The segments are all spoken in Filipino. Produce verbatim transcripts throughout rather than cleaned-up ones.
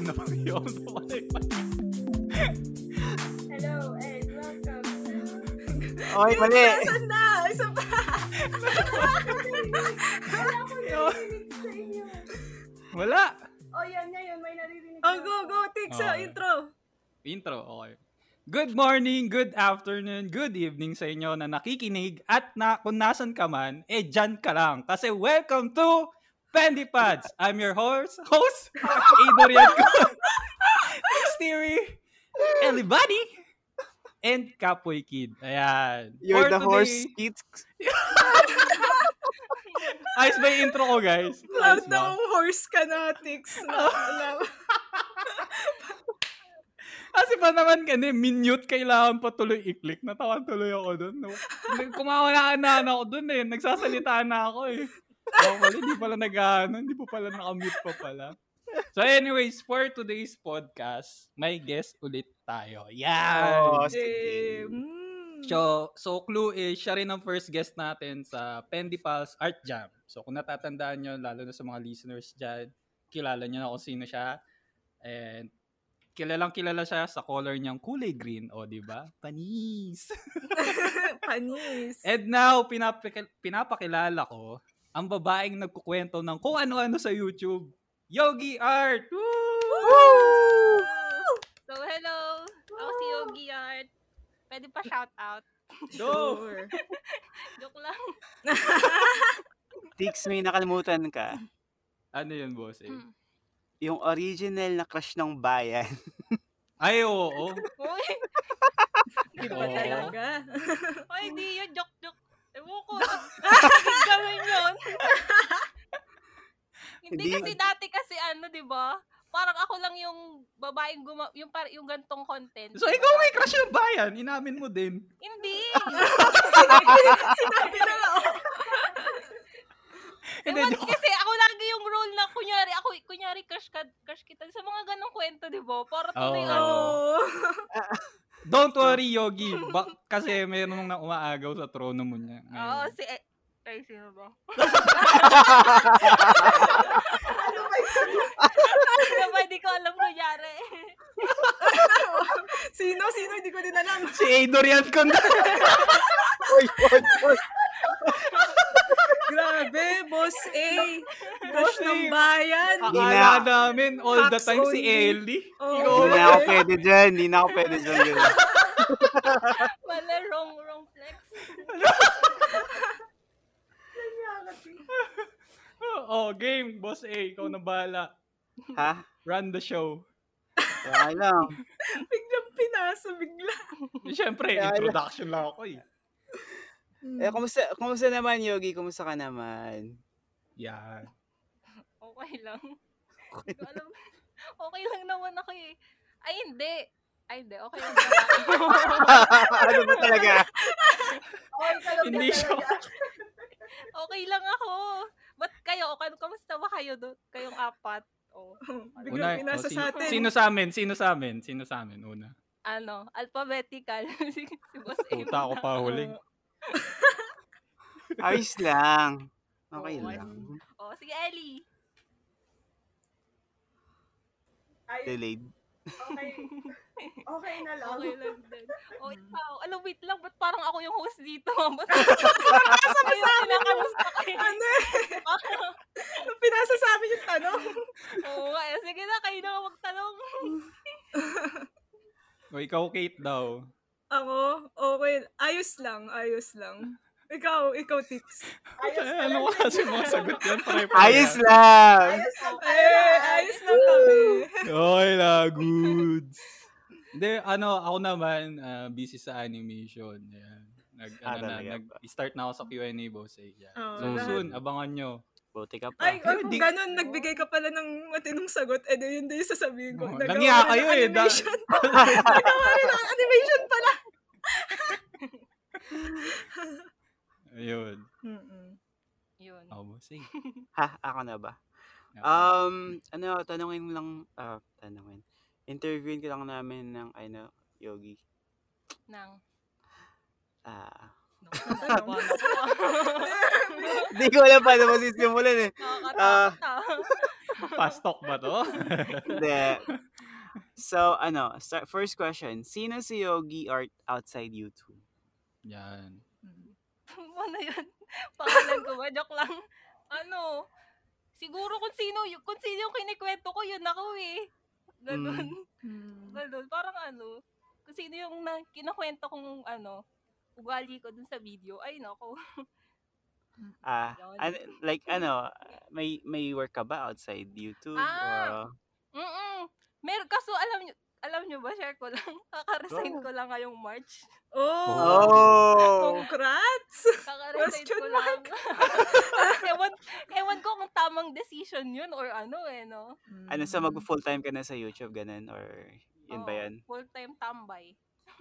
na pa yun. Hello and welcome to... Okay, mali. Saan na? Isa pa. Wala ko narinig sa inyo. Wala. Oh, yan na yun. May naririnig. Oh, go, go. Take sa Okay. intro. Intro, okay. Good morning, good afternoon, good evening sa inyo na nakikinig at na, kung nasan ka man, eh dyan ka lang. Kasi welcome to Pendy Pods. I'm your host, host, Adorian ko, Steery, Elibani, and Kapoy Kid. Ayan. You're For the today- horse, kids. Ayos ba yung intro ko, guys? Ayos Proud na ba? kung horse ka na, Tix. Na, Kasi pa naman kani, minute kailangan pa tuloy i-click. Natawa tuloy ako doon. No? Kumawalaan na ako doon eh. Nagsasalita na ako eh. Ako pala, hindi pala nag-ano. Hindi po pala nakamute pa pala. So anyways, for today's podcast, may guest ulit tayo. Yan! Oh, eh, sige. mm. So, so clue is, siya rin ang first guest natin sa Pendy Pals Art Jam. So kung natatandaan nyo, lalo na sa mga listeners dyan, kilala nyo na kung sino siya. And kilalang kilala siya sa color niyang kulay green, o di ba? Panis. Panis. And now pinapaki- pinapakilala ko ang babaeng nagkukwento ng kung ano-ano sa YouTube. Yogi Art. Woo! So, hello. Ako si Yogi Art. Pwede pa shout out. Go. Sure. Joke lang. Tix, may nakalimutan ka. Ano yun, boss? Eh? Hmm. Yung original na crush ng bayan. Ay, oo. Uy, Iba Oo. talaga. Uy, di yun. Joke, joke. Ewan ko. Bakit gawin yun? Hindi Hindi- kasi dati kasi ano, di ba? Parang ako lang yung babaeng guma... Yung, par- yung gantong content. So, ikaw may crush ng bayan. Inamin mo din. Hindi. Sinabi na lang. Hindi, Ewan, joke. kasi ako lagi yung role na kunyari, ako, kunyari crush, ka, crush kita. Sa mga ganong kwento, di ba? Para tuloy Oo. ano. Oh. Don't worry, Yogi. Ba- kasi meron nang umaagaw sa trono mo niya. Oo, Ngayon. si... Eh, ay, sino ba? Ano ba? Di ko alam kunyari. Sino? Sino? Hindi ko din alam. Si Adorian ko na. Oy, oy, oy. Grabe, Boss A. Boss Boss A. ng bayan. Akala namin all the Facts time si only. Ellie. Oh. Ikaw Hindi ba? na ako pwede dyan. Hindi na ako pwede dyan. Ganun. Wala, wrong, wrong flex. Oh, game. Boss A, ikaw na bahala. Ha? Run the show. Kaya lang. Biglang pinasa, bigla. Siyempre, Kaya- introduction lang ako eh. Eh, kumusta, kumusta naman, Yogi? Kumusta ka naman? Yan. Okay lang. Hindi ko alam. Okay lang naman ako eh. Ay, hindi. Ay, hindi. Okay lang naman. Ano ba talaga? Okay ka lang Hindi siya. Okay lang ako. Ba't kayo? Kan- Kamusta ba kayo doon? Kayong apat? Oh. Biglang pinasa oh, sino, sa atin. Sino sa amin? Sino sa amin? Sino sa amin? Una. Ano? Alphabetical. si Boss A. Puta ako pa huling. Ayos lang. Okay Oo, lang. Oh, sige, Ellie. Ay, Delayed. okay. Okay na lang. Okay lang din. Oh, ikaw. Alam, wait lang. Ba't parang ako yung host dito? Ba't Sabi sa amin yung, kinakamusta kayo? ano eh. Pinasa sa amin yung tanong. Oo nga. eh. Sige na, kayo na magtanong. O ikaw, Kate daw. Ako, okay. Ayos lang, ayos lang. Ikaw, ikaw, Tix. Ayos na ano lang. kasi mga sagot yan? Pare-pare. Ayos lang. Ayos lang tayo. Eh, ayos lang kami. Okay lang, goods. Hindi, ano, ako naman, ah, busy sa animation. Yan. Nag, Ah, ano na, talaga ba? nag-start na ako sa Q and A, boss. Eh. Yan. Oo, So, lahat. soon, abangan nyo. Buti ka pa. Ay, Pero kung di- ganun, nagbigay ka pala ng matinong sagot, eh, yun din yung sasabihin ko. Oh, Nagawa nangiya rin kayo ng eh. Da- animation. Nagawa rin ng animation pala. Ayun. Mm-mm. Yun. Oh, boss. Eh. Ha? Ako na ba? Okay. Um, ano, tanungin lang, ah, tanungin. Interviewin ko lang namin ng, ano, Yogi. Nang. Ah, Nakakatawa na po. Hindi ko alam paano masisimulan eh. Nakakatakot ah. Fast talk ba to? Hindi. So, ano, start, first question. Sino si Yogi Art outside YouTube? Yan. Ano yun? Pangalan ko ba? Joke lang. Ano, siguro kung sino, y- kung sino yung kinikwento ko, yun ako eh. Ganun. Hmm. Ganun. Parang ano, kung sino yung na, kinakwento kong ano, ugali ko dun sa video, ay nako. Ah, Yun. an- like, ano, may may work ka ba outside YouTube? Ah! Or, Mm-mm. Meron, kaso alam nyo, alam nyo ba, share ko lang, kaka-resign Go. ko lang ngayong March. Oh! oh! Congrats! Kaka-resign Question ko lang. ewan, ewan ko kung tamang decision yun or ano eh, no? Ano, so mag-full-time ka na sa YouTube, ganun? Or, yun ba Oo, yan? full-time tambay.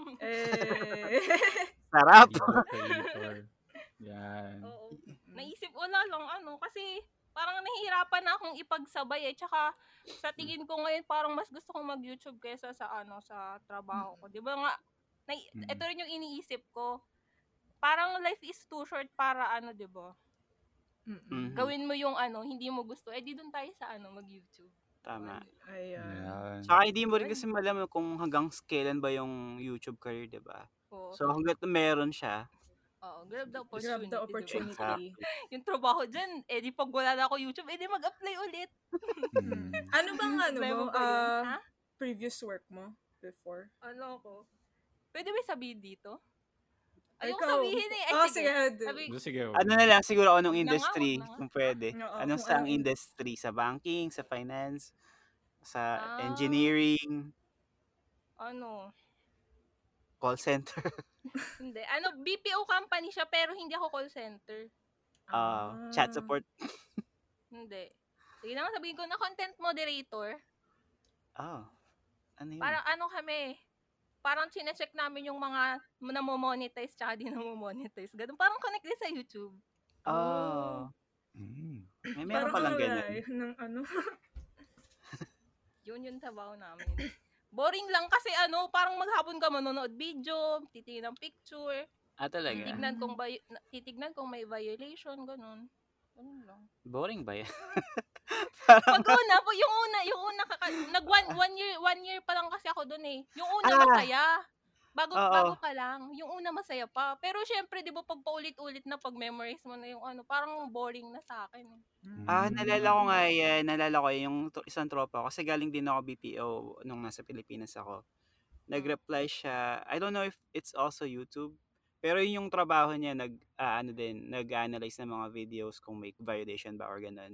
Eh. Sarap! Video creator. Yan. Oo. Naisip ko na lang ano, kasi parang nahihirapan na akong ipagsabay eh. Tsaka sa tingin ko ngayon parang mas gusto kong mag-YouTube kaysa sa ano sa trabaho ko. 'Di ba nga na, Mm. ito rin yung iniisip ko. Parang life is too short para ano, 'di ba? Mhm. Gawin mo yung ano, hindi mo gusto. Eh di doon tayo sa ano, mag-YouTube. Tama. Ayan. Yan. Tsaka hindi mo rin kasi malaman kung hanggang kailan ba yung YouTube career, di ba? Oo. So, hanggat meron siya, Oo, grab the Grab opportunity. the di ba? opportunity. Exactly. Yung trabaho dyan, eh di pag wala na ako YouTube, eh di mag-apply ulit. Mm. Ano bang ano mo? Problema ba yun? ah, Ha? previous work mo before? Ano ko? Pwede ba sabihin dito? Ay, Ayoko ikaw. sabihin eh. Ay, Oh, sige. sige. Sabi, So, sige. Ano na lang, siguro anong Huwag na nga, industry, huwag na nga. kung pwede. Oo, Anong kung saang anong- industry? Sa banking, sa finance, sa Ah. engineering, ano, call center, hindi. Ano, B P O company siya pero hindi ako call center. uh, chat support. Hindi. Sige naman sabihin ko na content moderator. Oh, ano yun? Parang ano kami, parang chinecheck namin yung mga namo-monetize tsaka di namo-monetize. Ganun. Parang connect din sa YouTube. Oh, Mm. may meron Parang palang ano ganyan. eh, ng ano. Yun yung trabaho namin. Boring lang kasi ano, parang maghapon ka manonood video, titingin ng picture, Ah, talaga? titignan kung vi- na- titignan kung may violation, ganun. Ganun lang. Boring ba yan? Pag una, po, yung una, yung una, kaka, nag one, one year, one year pa lang kasi ako dun eh. Yung una Ah! masaya. Bago, Oo. bago pa lang. Yung una masaya pa. Pero syempre, di ba, pag paulit-ulit na, pag memorize mo na yung ano, parang boring na sa akin. Eh. Ah, nalala ko nga yan. Nalala ko yung to- isang tropa ko. Kasi galing din ako B P O nung nasa Pilipinas ako. Nag-reply siya. I don't know if it's also YouTube. Pero yun yung trabaho niya, nag, ah, ano din, nag-analyze ng mga videos kung may violation ba or ganun.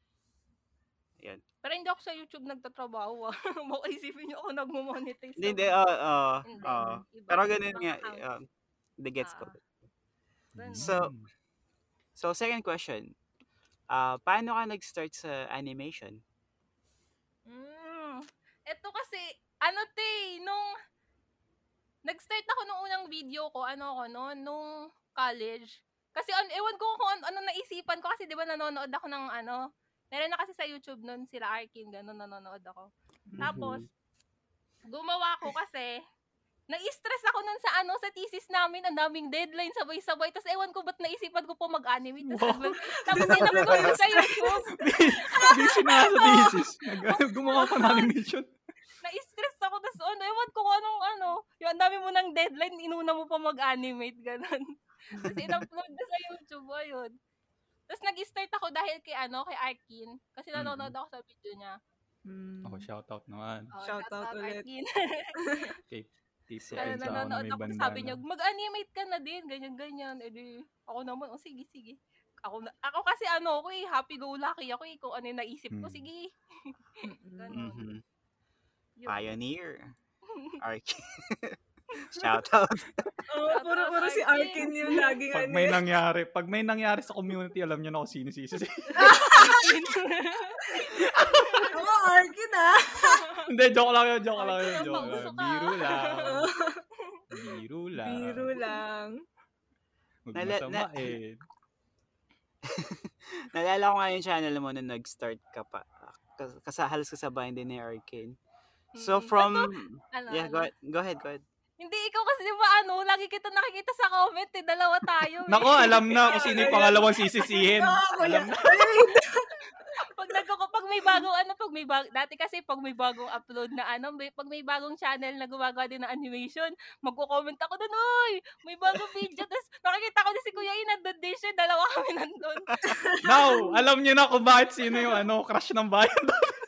Yan. Pero hindi ako sa YouTube nagtatrabaho. Ah. Baka isipin niyo ako nagmo-monetize. Hindi, sa hindi, mga- oo, oo, Hindi. oo. Iba, Pero ganun ibang nga, account. um, the gets ko. Ah. Ganun. So, so second question. Ah, paano ka nag-start sa animation? Mm. Ito kasi, ano te, nung nag-start ako nung unang video ko, ano ako noon, nung college. Kasi an, ewan ko kung ano, ano naisipan ko kasi 'di ba nanonood ako ng ano, meron na kasi sa YouTube noon sila Arkin, ganun nanonood ako. Tapos gumawa ko kasi na-stress ako nun sa ano sa thesis namin, ang daming deadline sabay-sabay. Tapos ewan ko ba't naisipan ko po mag-animate. Tapos, Wow. tapos inapload ko sa YouTube. Busy na sa thesis. Nag- Gumawa pa ng animation. Na-stress ako. Tapos ano, ewan ko kung anong ano. Yung ang dami mo ng deadline, inuna mo pa mag-animate. Ganun. Tapos in-upload na sa YouTube. Ayun. Tapos nag-start ako dahil kay ano, kay Arkin. Kasi nanonood ako sa video niya. Mm. Ako, shoutout naman. Oh, Shoutout ulit. Arkin. Okay. Keep Si Ano, sa ano, nanonood may ako. banda Sabi na. niya, mag-animate ka na din. Ganyan-ganyan. E di, ako naman, oh, sige, sige. Ako, na, ako kasi ano ako eh, happy-go-lucky ako eh. Kung ano yung naisip ko, Hmm. sige. Mm-mm. Ganun. Mhm. Yun. Pioneer. Ark. Shout out. Oo, oh, puro, puro si Arkin yung laging Pag ano. may eh. nangyari, pag may nangyari sa community, alam niyo na kung sino si Sisi. Oo, Arkin ah. Hindi, joke lang yun, joke lang yun, Arkin, joke lang. pauso ka. Biro lang. Biro lang. Biro lang. Huwag Nala- masama na- eh. Nalala ko nga yung channel mo na nag-start ka pa. Kas- Kasa, halos kasabayan din ni Arkin. So Mm. from... Ano, Yeah, ano? go ahead. Go ahead, go ahead. Hindi, ikaw kasi di ba ano, lagi kita nakikita sa comment eh, dalawa tayo eh. Nako, alam na kung sino yung pangalawang sisisihin. Oo, kuya. Alam na. Pag nagko pag may bagong ano, pag may bag, dati kasi pag may bagong upload na ano, may, pag may bagong channel na gumagawa din ng animation, magko-comment ako doon, oy, may bagong video. Tapos nakikita ko din si Kuya Ian, nandun din siya, dalawa kami nandun. Now, alam niyo na kung bakit sino yung ano, crush ng bayan.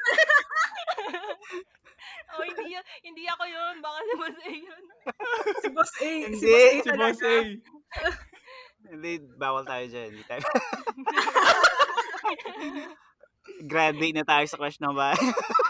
Oh, hindi yun, hindi ako yun, baka si Boss A yun. Si Boss A. Hindi, Si Boss A Si Boss talaga. A. Hindi, bawal tayo dyan. Hindi tayo. Graduate na tayo sa Crush ng Bayan.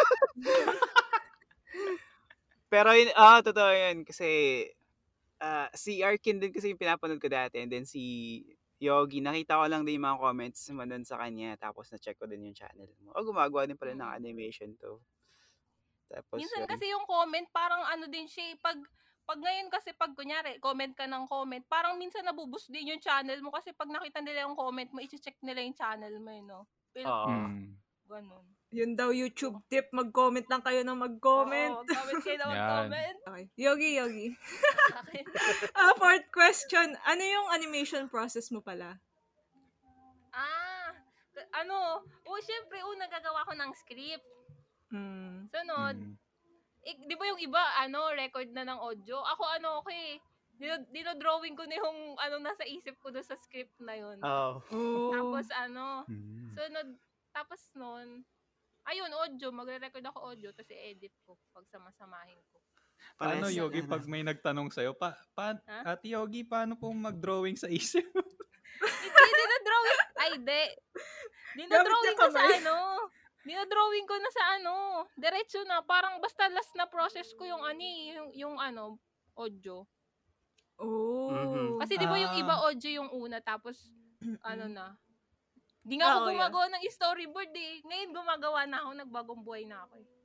Pero yun, ah, totoo yun. Kasi, ah, si Arkin din kasi yung pinapanood ko dati. And then si Yogi, nakita ko lang din yung mga comments mo dun sa kanya. Tapos na-check ko din yung channel mo. O, gumagawa din pala ng animation to. Tapos, Minsan yun. kasi yung comment, parang ano din siya, eh, pag, pag ngayon kasi pag kunyari, comment ka ng comment, parang minsan nabuboost din yung channel mo kasi pag nakita nila yung comment mo, i-check nila yung channel mo, eh, no? Pero, Oo. Hmm. ganun. Yun daw YouTube tip, mag-comment lang kayo ng mag-comment. Oo, comment kayo na Yan. mag-comment. Okay. Yogi, Yogi. Akin. Ah, fourth question. Ano yung animation process mo pala? ah, k- ano, oh, syempre, una gagawa ko ng script. Hmm. Sunod, Hmm. eh, di ba yung iba, ano, record na ng audio? Ako, ano, okay, dino- dinodrawing ko na yung, ano, nasa isip ko doon sa script na yun. Oo. Oh. Tapos, ano, Hmm. sunod, tapos nun, ayun, audio, magre-record ako audio, tapos i-edit ko, pag samasamahin ko. Paano, Pares- Yogi, pag may nagtanong sa'yo, pa, pa, Ha? Ate Yogi, paano pong mag-drawing sa isip? Hindi, dinodrawing, ay, di. Dinodrawing Gamit ko na sa kamay. ano, dinodrawing ko na sa ano, diretso na, parang basta last na process ko yung ani, yung, yung ano, audio. Oh. Mhm. Kasi di ba yung Ah. iba audio yung una, tapos, ano na, di nga Ah, ako oh, yeah. gumagawa ng storyboard eh. Ngayon gumagawa na ako, nagbagong buhay na ako eh.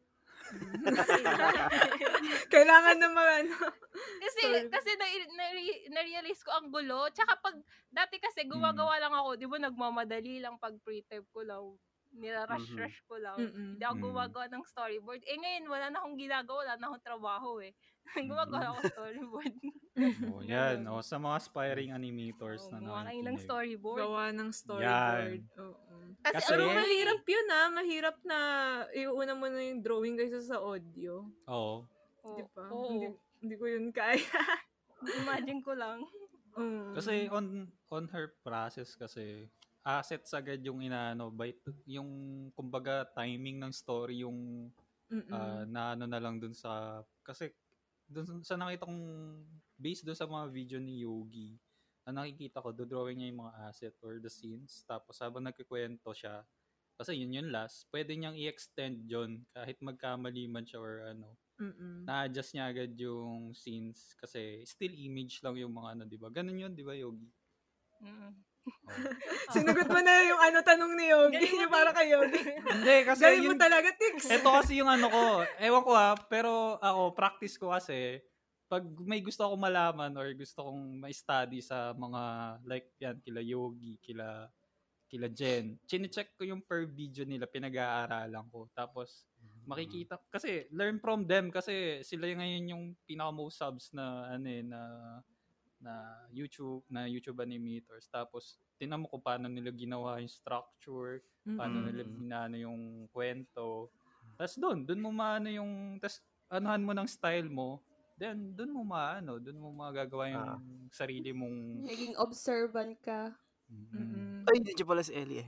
Kailangan naman, ano. Kasi, Sorry. kasi na, na, na-realize ko ang gulo. Tsaka pag, dati kasi gumagawa lang ako, di ba nagmamadali lang pag pre-type ko lang. Nirarush-rush ko lang. Mm-mm. Hindi ako Mm. gumagawa ng storyboard. Eh ngayon, wala na akong ginagawa, wala na akong trabaho eh. Gumagawa ako ng storyboard. Oh, yan. Oh, sa mga aspiring animators Oh, na gumawa kayo ng nakikinig. storyboard. Gawa ng storyboard. Oo. Kasi, Kasi- Pero ano, mahirap yun ah. Mahirap na iuna mo na yung drawing kaysa sa audio. Oo. Oo. Di ba? Oo. Hindi, hindi ko yun kaya. Imagine ko lang. Mm. Kasi on on her process kasi, assets agad yung inaano, by, yung kumbaga timing ng story yung Mm-mm. ah, na ano na lang dun sa, kasi dun sa nakita kong, based dun sa mga video ni Yogi, na nakikita ko, do-drawing niya yung mga asset or the scenes, tapos habang nagkikwento siya, kasi yun yun last, pwede niyang i-extend yun, kahit magkamali man siya or ano, Mm-mm. na-adjust niya agad yung scenes, kasi still image lang yung mga ano, di ba? Ganun yun, di ba, Yogi? Mm. Oh. Sinagot mo na yung ano tanong ni Yogi. Galing mo, Yung para kay Yogi. Hindi, kasi Galing mo yun, talaga, Tix. ito kasi yung ano ko, ewan ko ha, pero ako, practice ko kasi, pag may gusto akong malaman or gusto kong ma-study sa mga, like yan, kila Yogi, kila, kila Jen, chine-check ko yung per video nila, pinag-aaralan ko. Tapos, makikita, kasi learn from them, kasi sila yung ngayon yung pinaka-most subs na, ano eh, na, na YouTube, na YouTube animators. Tapos, tinan mo kung paano nila ginawa yung structure, paano Mm-mm. nila binano yung kwento. Tapos doon, doon mo maano yung, tapos anuhan mo ng style mo, then doon mo maano, doon mo magagawa yung Ah. sarili mong, Naging observant ka. mm, Mm-mm. Ay, hindi siya pala si Ellie eh.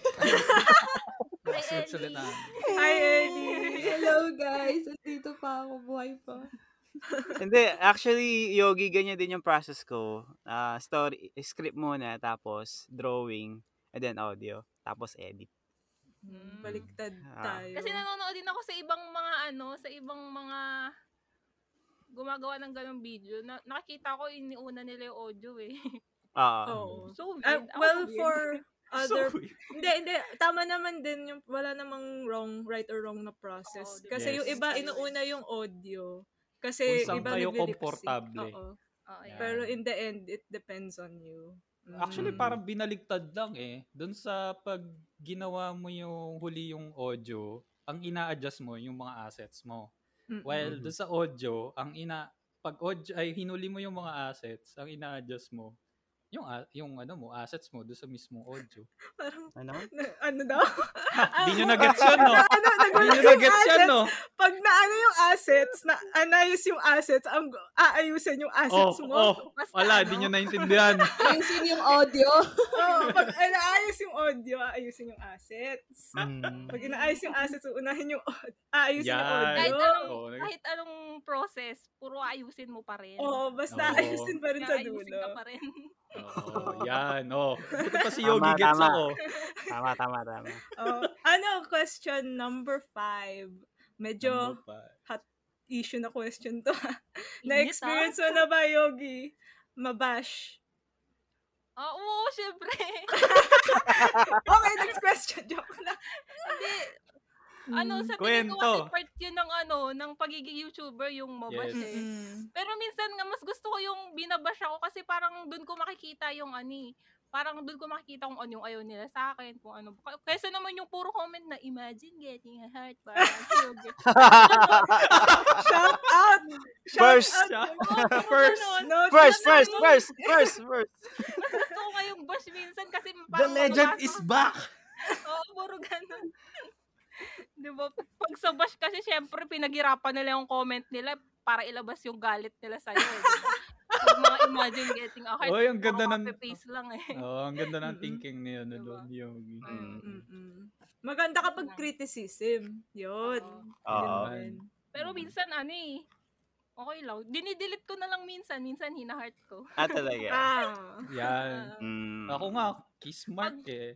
Hi, sulit-sulit na. Hi, Eddie. Hello guys. Andito pa ako. Buhay pa. Hindi, actually, Yogi, ganyan din yung process ko. Ah, story, script muna, tapos drawing, and then audio, tapos edit. Mm, Baliktad Ah. tayo. Kasi nanonood din ako sa ibang mga ano, sa ibang mga gumagawa ng ganong video. Na, nakikita ko iniuna nila yung audio eh. Ah. Oo. So Ah, weird. Ako well, weird. for other... So, hindi, hindi. Tama naman din yung wala namang wrong, right or wrong na process. Oo, di Kasi ba? yung Yes. iba, inuuna yung audio. Kasi Kung saan iba kayo nagli-lip sync. komportable. Oo. Oo, Yeah. yeah. Pero in the end, it depends on you. actually, Mm. parang binaligtad lang eh. Doon sa pag ginawa mo yung huli yung audio, ang ina-adjust mo yung mga assets mo. Mm-mm. While Mhm. doon sa audio, ang ina pag audio ay hinuli mo yung mga assets, ang ina-adjust mo yung a- yung ano mo, assets mo doon sa mismong audio. Parang, Ano? na- ano daw? Hindi nyo na-gets yun, no? ano, Hindi nagulat nyo yung na-gets yan, assets. no? Pag naano yung assets, na anayos yung assets, ang aayusin yung Oh, assets mo. oh, Basta wala, ano, hindi nyo naintindihan. Ayusin yung audio. Oo, pag inaayos yung audio, aayusin yung assets. Mm. Pag inaayos yung assets, uunahin yung audio. Aayusin yung Yan. kahit audio. anong, Oo, nag- kahit anong process, puro ayusin mo pa rin. Oo, basta Oo. ayusin pa rin Kaya sa ayusin dulo. ka pa rin. Oo, yan, oh. Buti pa si Tama, Yogi gets tama. ako. Tama, tama, tama. Oh, ano, question number five. Medyo Number five. hot issue na question to. Init, Na-experience mo na ba, Yogi? Mabash. Ah, oo, syempre. Okay, next question. Joke lang. Hindi. Ano, sa tingin ko Kwento. kasi part yun ng ano, ng pagiging YouTuber, yung mabash Yes. eh. Mm-mm. Pero minsan nga, mas gusto ko yung binabash ako kasi parang dun ko makikita yung ani. Parang dun ko makikita kung ano yung ayaw nila sa akin, kung ano. K- Kaysa naman yung puro comment na, imagine getting a heart. Parang, sugar. Shout out! Shout First. out! First. No, First, no, first, no. first, first, first. Mas gusto ko nga yung bash minsan kasi The parang legend mababasa is ko. back! Oo, puro ganun. Di ba? Pag sa bash kasi, syempre, pinaghirapan nila yung comment nila para ilabas yung galit nila sa'yo. Diba? Pag mga imagine getting a heart, Oy, ang ganda puro ng- copy-paste lang eh. Oh, ang ganda ng Mm-mm. thinking niya ano Diba? doon, Yogi. Mm. Mm-mm. Maganda kapag criticism. Yun. Oo. Yun. Pero minsan, ano eh, okay lang. Dinidelete ko na lang minsan. Minsan, hina-heart ko. Ah, talaga. Ah. Yan. Mm. Ako nga, kiss mark eh.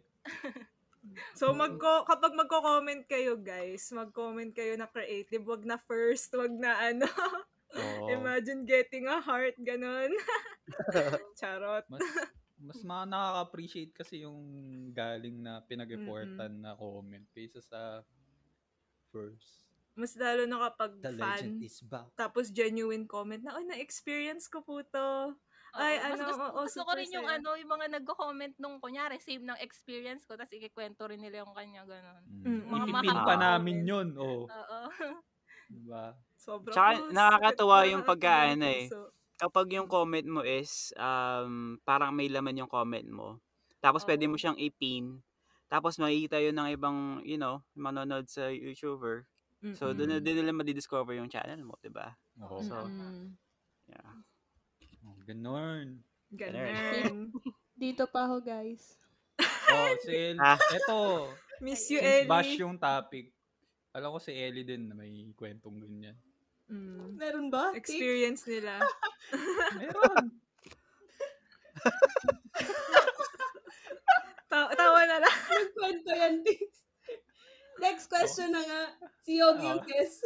So magko kapag magko-comment kayo, guys, mag-comment kayo na creative, wag na first, wag na ano. Oo. Imagine getting a heart, ganun. Charot. Mas mas mga nakaka-appreciate kasi yung galing na pinag-reportan na comment kaysa sa first. Mas lalo na kapag The fan, legend is back. tapos genuine comment na, oh, na-experience ko po to. Ay, Oo, mas ano, gusto, oo, gusto ko super rin yung saya. ano, yung mga nagko-comment nung, kunyari, save ng experience ko, tapos ikikwento rin nila yung kanya, gano'n. Mm. Mga Ipipin mahaba pa comment. namin yun. Oh, Oo. diba? Sobrang Tsaka close. nakakatuwa yung Nakakatuwa pagkaano yung eh. puso. Kapag yung comment mo is um, parang may laman yung comment mo. Tapos pwede mo Oo. siyang i-pin. Tapos makikita yun ng ibang, you know, manonood sa YouTuber. So, doon na Mm. din nila madidiscover yung channel mo, diba? Oo. So, Mm. yeah. Oh, ganun. Ganun. Dito pa ako, guys. Oh, si El, Ah. eto, Miss you, since Ellie. bash yung topic, alam ko si Ellie din na may kwentong ganyan. Mm. Meron ba? Experience nila. Meron. Ta- tawa na lang. Nagkwento yan, Tix. Next question na nga. Si Yogi yung Oh. guest.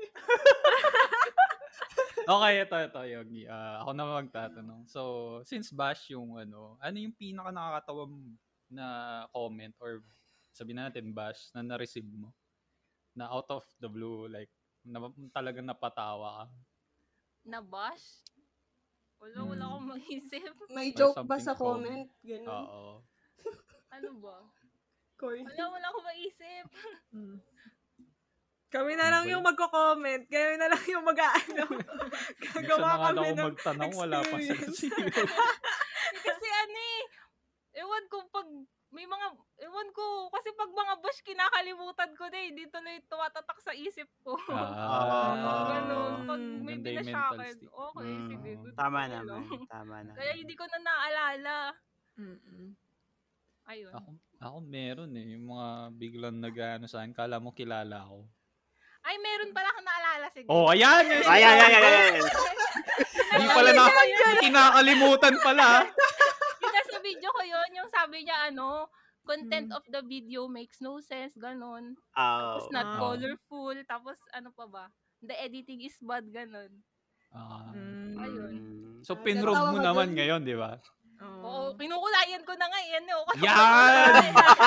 Okay, ito, ito, Yogi. Ah, ako na magtatanong. So, since bash yung ano, ano yung pinaka nakakatawa na comment or sabihin na natin bash na na-receive mo? Na out of the blue, like, na, talagang napatawa ka. Na-bash? Wala, wala Mm. akong maisip. May Or joke ba something sa common. comment? Ganun. Oo. Ano ba? Corny. Wala, wala akong maisip. Mm. Kami na lang Ano ba yung magko-comment. Kami na lang yung mag-ano. Minsan Gagawa na nga kami daw ng magtanong, wala pa sa experience. Kasi ano eh, ewan ko pag may mga, ewan ko, kasi pag mga bash kinakalimutan ko na eh, dito na yung tumatatak sa isip ko. Ah, Ganun, pag may Ganda yung binash mental akin, state. okay, Mm, sige, good tama to know. naman. Tama naman. Kaya hindi ko na naalala. Mm-mm. Ayun. Ako, ako meron eh. Yung mga biglang nag-ano sa akin. Kala mo kilala ako. Ay, meron pala akong naalala, sige. Oh, ayan! Yes, Ay, ay, ay, ay, ay. Hindi pala na, hindi kinakalimutan pala. Yung nasa video ko yun, yung sabi niya ano, content Mm. of the video makes no sense, ganun. Oh. Tapos not Ah. colorful, tapos ano pa ba? The editing is bad, ganun. Ah. Mm. Ayun. Mm. So, Ah, pinrog natawa mo ka naman dun. ngayon, di ba? Oo. Oo, kinukulayan ko na nga yan. Eh. O, Yan!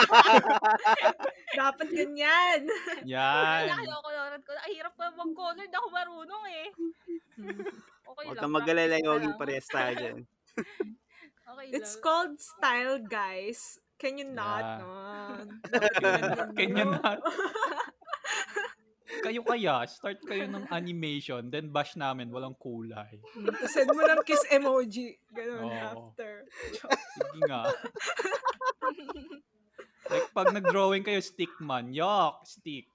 Dapat ganyan. Yan! Nakakalokoran ko. Ay, hirap pa mag-color. Hindi ako marunong eh. Okay Huwag lang. kang mag-alala, practice na Yogi, lang. parehas tayo dyan. Okay It's lang. called style, guys. Can you not? Yeah. No? Kanya na. Kayo kaya, start kayo ng animation, then bash namin, walang kulay. Mm, tapos send mo ng kiss emoji. Ganun Oo. after. Sige nga. Like, pag nag-drawing kayo, stick man. Yuck, stick.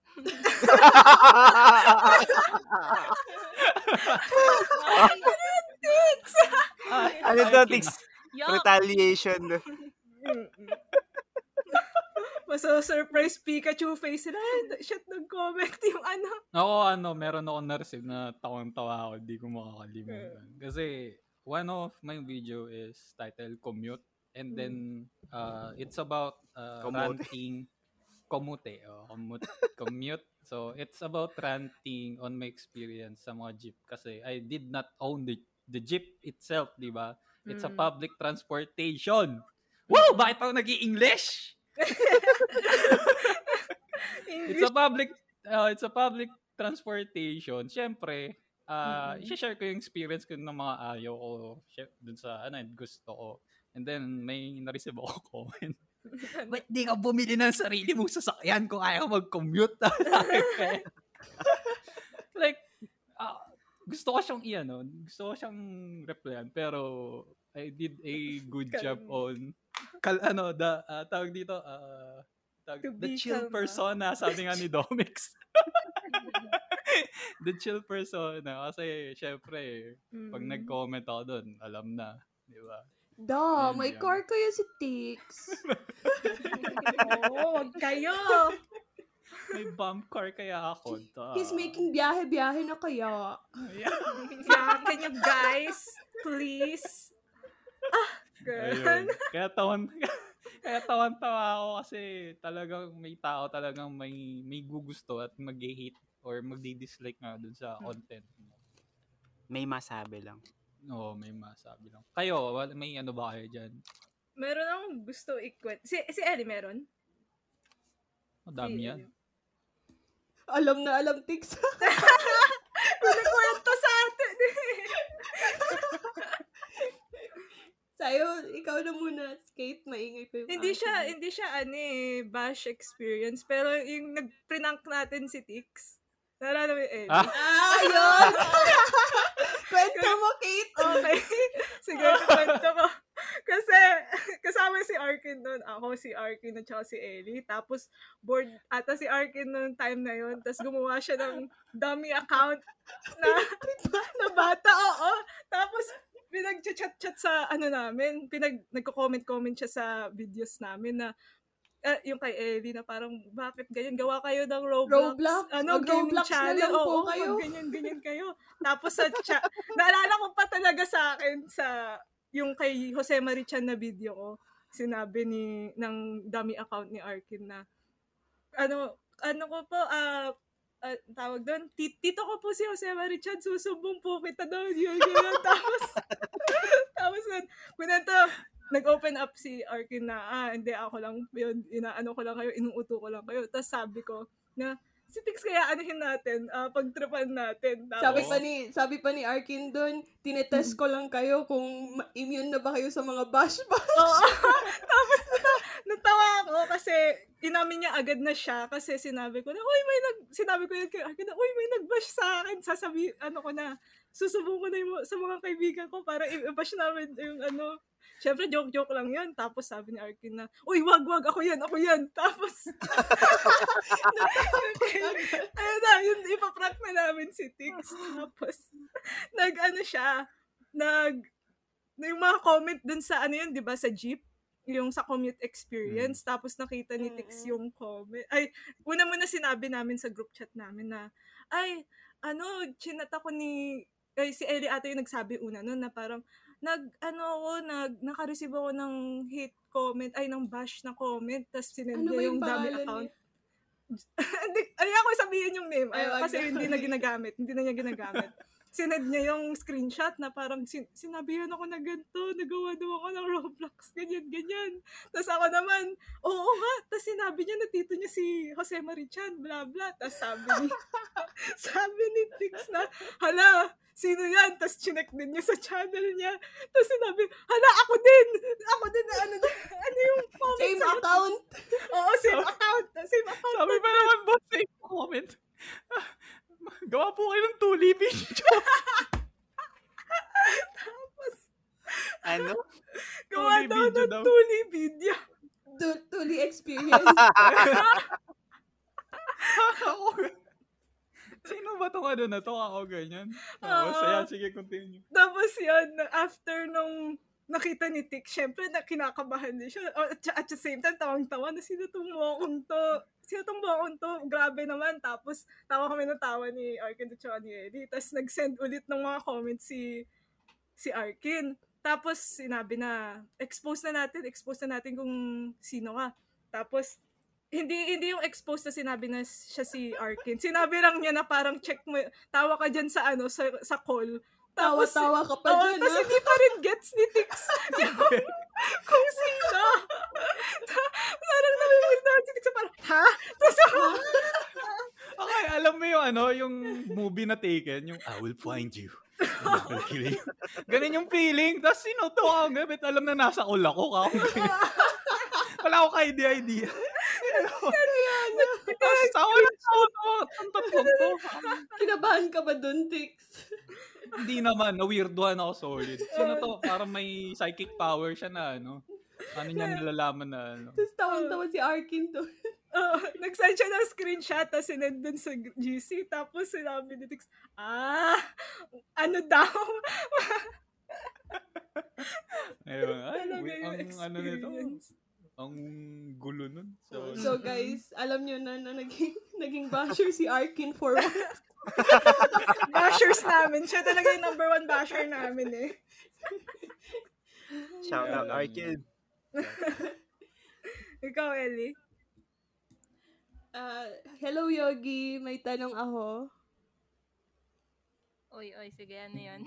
Ay, Ano ay, to, king- Tix? Yuck. Retaliation. Maso-surprise Pikachu face sila. Ay, shit, nag-comment yung ano. Ako, ano, meron ako na-receive na tawang-tawa ako. Hindi ko makakalimutan. Kasi, one of my video is titled Commute. And then, uh, it's about uh, Commute. ranting. Commute. Oh, commute. Commute. So, it's about ranting on my experience sa mga jeep. Kasi I did not own the, the jeep itself, di ba? It's a Mm. public transportation. Woo! Bakit ako nag-i-English? It's a public uh, it's a public transportation. Siyempre, uh, Mm-mm. i-share ko yung experience ko ng mga ayaw ko syem- dun sa ano, gusto ko. And then, may na-receive ako comment. Ba't di ka bumili ng sarili mong sasakyan kung ayaw mag-commute? Like, ah, gusto ko siyang i-ano, gusto ko siyang replyan, pero I did a good job on kal ano the ah, tawag dito uh, tawag, To the be chill kalma. persona, sabi nga ni Domix. The chill persona kasi syempre pag Mm. nag-comment ako doon, alam na, di ba? Da, Yan, may yan. car kaya si Tix. Oo, wag kayo. May bump car kaya ako. Ta. He's making biyahe-biyahe na kaya. Yeah. Yeah, can you guys, please? Ah, Ayun. girl. Kaya tawan kaya tawan-tawa ako kasi talagang may tao talagang may may gugusto at mag-hate or magdi-dislike nga dun sa content mo. May masabi lang. Oo, may masabi lang. Kayo, wal- may ano ba kayo dyan? Meron akong gusto ikwet. Si, si Ellie meron? Madami Si yan. Ellie. Alam na alam, Tix. Kwento sa atin. Sa'yo, ikaw na muna. Skate, maingay pa yung hindi akin. siya, hindi siya ano eh, bash experience. Pero yung nag-prank natin si Tix. Naalala mo yung Ellie? Ah? Ah, yun! Kwento mo, Kate. Okay. Sige, kwento ko. Kasi, kasama si Arkin nun. Ako, si Arkin at saka si Ellie. Tapos, bored ata si Arkin nung time na yun. Tapos, gumawa siya ng dummy account na, na bata. Oo. Tapos, pinag-chat-chat sa ano namin. Pinag, nagko-comment-comment siya sa videos namin na ah, yung kay Ellie na parang, bakit ganyan? Gawa kayo ng Roblox. Roblox? Ano, Mag-Roblox gaming na channel. lang po Oo, kayo. ganyan-ganyan kayo. Tapos sa chat, naalala ko pa talaga sa akin sa, yung kay Jose Marichan na video ko, sinabi ni, ng dummy account ni Arkin na, ano, ano ko po, ah, ah, tawag doon, "Ti- tito ko po si Jose Marichan, susumbong po kita daw, yun, yun, tapos, tapos, nun, kunento, nag-open up si Arkin na, ah, hindi, ako lang, yun, inaano ko lang kayo, inuuto ko lang kayo. Tapos sabi ko, na, si Tix kaya anuhin natin, ah, pagtripan natin. Tapos, Sabi pa ni, sabi pa ni Arkin doon, tinetest ko lang kayo kung ma- immune na ba kayo sa mga bash-bash. oo. Tapos nata- natawa ako kasi inamin niya agad na siya kasi sinabi ko na, uy, may nag, sinabi ko yun kay Arkin na, uy, may nag-bash sa akin. Sasabi, ano ko na, susubong ko na yung, sa mga kaibigan ko para i-bash namin yung ano. Siyempre, joke-joke lang yun. Tapos sabi ni Arkin na, uy, wag, wag, ako yan, ako yan. Tapos, ayun na, yun, ipaprank na namin si Tix. Tapos, nag-ano siya, nag, yung mga comment dun sa, ano yun, di ba, sa Jeep, yung sa commute experience. Tapos nakita ni Tix yung comment. Ay, una muna sinabi namin sa group chat namin na, ay, ano, chinat ako ni, ay, si Ellie ata yung nagsabi una nun na parang, nag, ano ako, nag, naka-receive ako ng hate comment, ay, ng bash na comment, tapos sinend Ano ba niya yung yung dummy pangalan account. niya? Hindi, ay, ako sabihin yung name, ay, Ay, wag kasi na. hindi na ginagamit, hindi na niya ginagamit. Sinend niya yung screenshot na parang, sin- sinabihan ako na ganito, nagawa daw ako ng Roblox, ganyan, ganyan. Tapos ako naman, oo nga, tapos sinabi niya na tito niya si Jose Marichan, bla bla. Tapos sabi ni, sabi ni Tix na, hala, sino yan? Tapos chinek din niya sa channel niya. Tapos sinabi, hala, ako din! Ako din na ano, ano yung comment Same sa account. Oo, same account. Same account. Sabi pa naman boss sa comment. Gawa po kayo ng tuli video. Tapos, Ano? yun. Ako, sino ba tong ano na to? Ako ganyan. Oo. Oh, saya, sige, continue. Tapos yun, after nung nakita ni Tik, syempre na kinakabahan din siya. Oh, At, at the same time, tawang-tawa na sino tong buwakong to? Sino tong buwakong to? Grabe naman. Tapos tawa kami ng tawa ni Arkin at saka ni Eddie. Tapos nag-send ulit ng mga comments si si Arkin. Tapos sinabi na, expose na natin, expose na natin kung sino ka. Tapos, hindi hindi yung expose na sinabi na siya si Arkin. Sinabi lang niya na parang check mo, tawa ka dyan sa ano, sa, sa call. Tapos, Tawa-tawa ka pa oo, dyan, tapos ah. hindi pa rin gets ni Tix yung, kung sino. Parang namimigdan si Tix, parang, ha? Tapos ako, Okay, alam mo yung ano, yung movie na Taken, yung I will find you. I will kill you. Ganun yung feeling. Tapos sino to ako nga? Bet alam na nasa ul ako. Ako wala ako ka-idea-idea. Tapos tawa na tawa to. Ang tatlong to. Kinabahan ka ba dun, Tix? Hindi naman. Na-weirdohan ako solid. Sino to? Parang may psychic power siya na ano. Ano niya nalalaman na ano. Tapos tawang-tawa si Arkin dun. oh, nag-send siya ng screenshot, tapos sinend dun sa G C, tapos sinabi ni Tix, ah, ano daw? Ayun, ay, Talaga wi- yung ang ano nito. experience. Ang gulo nun. So, So guys, alam nyo na na naging, naging basher si Arkin for once. Bashers namin. Siya talaga yung number one basher namin eh. Shout out Arkin. Ikaw, Ellie. Uh, hello, Yogi. May tanong ako. Oy, oy, sige, ano yun?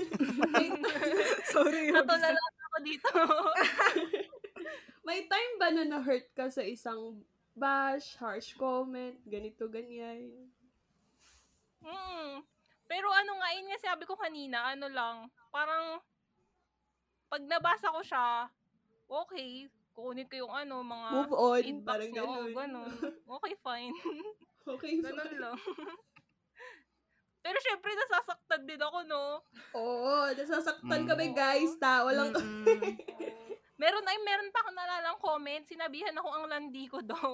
Sorry. Yogi. Natulala ako dito. May time ba na na-hurt ka sa isang bash, harsh comment, ganito, ganyan? Hmm. Pero ano nga, yun nga sabi ko kanina, ano lang, parang, pag nabasa ko siya, okay, kukunin ko yung ano, mga Move on, feedbacks parang niya, oo, ganun. ganun. Okay, fine. Okay, Ganun fine. lang. Pero syempre, nasasaktan din ako, no? Oo, nasasaktan Mm. kami, guys. Tao lang kami. Mm-mm. Meron ay meron pa akong nalalang comment, sinabihan ako ang landi ko daw.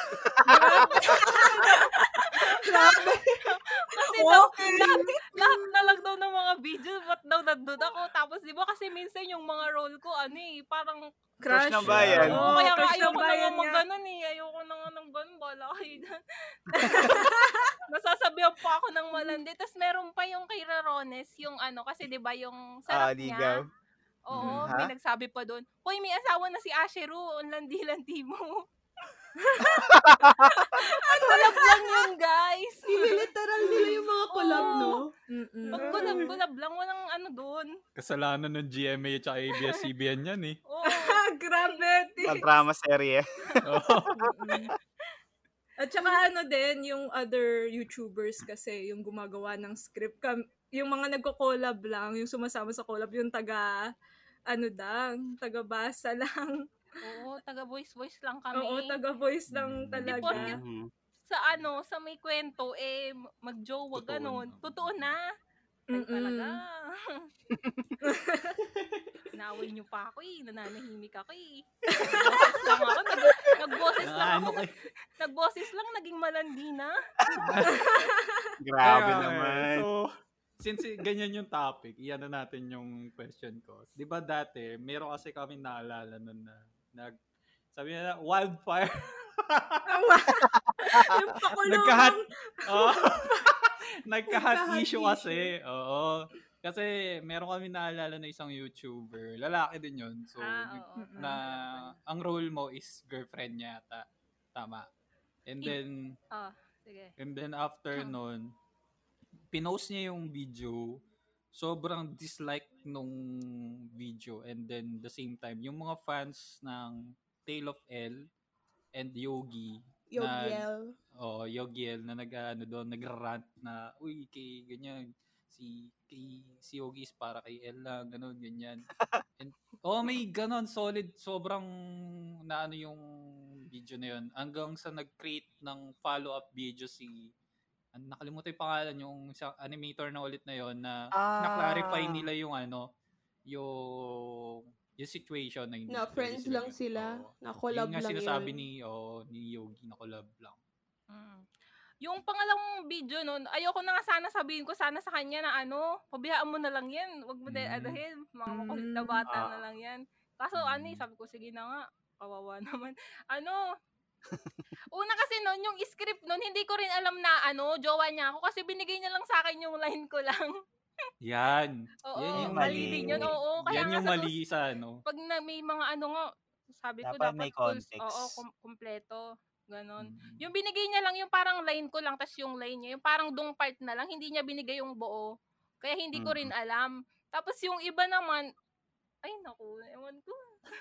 Kasi daw, lahat, lahat na lang daw ng mga video, ba't daw nandun ako. Tapos di ba kasi minsan yung mga role ko, ano eh, parang, Crush Crush. ng bayan. oo, Oo, kaya nga crush ng ayoko na bayan nga nga. mag-ganon eh. Ayoko na nga ng ganon, bala kayo dyan. Nasasabihan pa ako ng malandi. Tapos meron pa yung kay Rarones, yung ano, kasi di ba yung Ah, sarap niya. ligaw. Oo, Mm, may ha? nagsabi pa doon, hoy, may asawa na si Asheru, ang landi-landi mo. Collab lang yun, guys. Literal nila yung mga collab, Oo. no? Mm-mm. Pag collab-collab lang, walang ano doon. kasalanan ng G M A at A B S C B N yan eh. Oo. Ah, grabe. Tix. Ang drama serye. Oo. Mm-mm. At saka ano din, yung other YouTubers kasi, yung gumagawa ng script. Kam- yung mga nagko-collab lang, yung sumasama sa collab, yung taga, ano lang, taga-basa lang. Oo, taga-voice-voice lang kami. Oo, taga-voice lang Mm. talaga. porket- Mhm. Sa ano, sa may kwento, eh, mag-jowa, Totoo ganon. na. Totoo na. Ay, Mm-mm. talaga. Inaway niyo pa ako eh. Nananahimik ako eh. Nagboses lang ako. Nag- nagboses lang Ah, ako. ano kay... Nagboses lang, naging malandi na. Grabe Kaya, naman. So, since ganyan yung topic, iyan na natin yung question ko. Di ba dati, meron kasi kami naalala nun na, nag, sabi na, wildfire. yung pakulong. Nagkahat, oh, nagkahat Nagkahat issue issue. kasi. Oo. Kasi meron kami naalala na isang YouTuber. Lalaki din yun. So, Ah, nag- oo. na ang role mo is girlfriend niya yata. Tama. And I- then, Ah, sige. and then after nun, pinost niya yung video. Sobrang dislike nung video. And then, the same time, yung mga fans ng Tale of L and Yogi, Yogiel. oh, Yogiel na nag ano doon, nagrant na uy kay ganyan si kay si Yogi is para kay El lang, ganun ganyan. And oh, may ganon solid, sobrang na ano yung video na yun hanggang sa nag-create ng follow-up video si ano, nakalimutan yung pangalan yung sa animator na ulit na yon na Ah. na-clarify nila yung ano yung yung situation na hindi Na hindi friends sila lang gan- sila. oo. Na Yun collab nga lang sinasabi yun. ni oh, ni Yogi na collab lang. Mm. Yung pangalawang video nun, ayoko na nga sana sabihin ko sana sa kanya na ano, pabayaan mo na lang yan. Huwag mo na Mm. adahin. Mga makulit na Mm. bata na Ah. lang yan. Kaso ano eh, Mm. sabi ko, sige na nga. Kawawa naman. Ano, una kasi nun, yung script nun, hindi ko rin alam na ano, jowa niya ako. Kasi binigay niya lang sa akin yung line ko lang. Yan. Oo, Yan yung mali mali. din yun. Oo, kaya Yan nga yung sa mali sus- sa ano. pag na, may mga ano nga, sabi ko Dapat dapat may full, context. oo, kum- kumpleto. Ganon. Mm. Yung binigay niya lang yung parang line ko lang, tas yung line niya, yung parang dong part na lang, hindi niya binigay yung buo. Kaya hindi ko rin Mm. alam. Tapos yung iba naman, ay naku, ewan ko.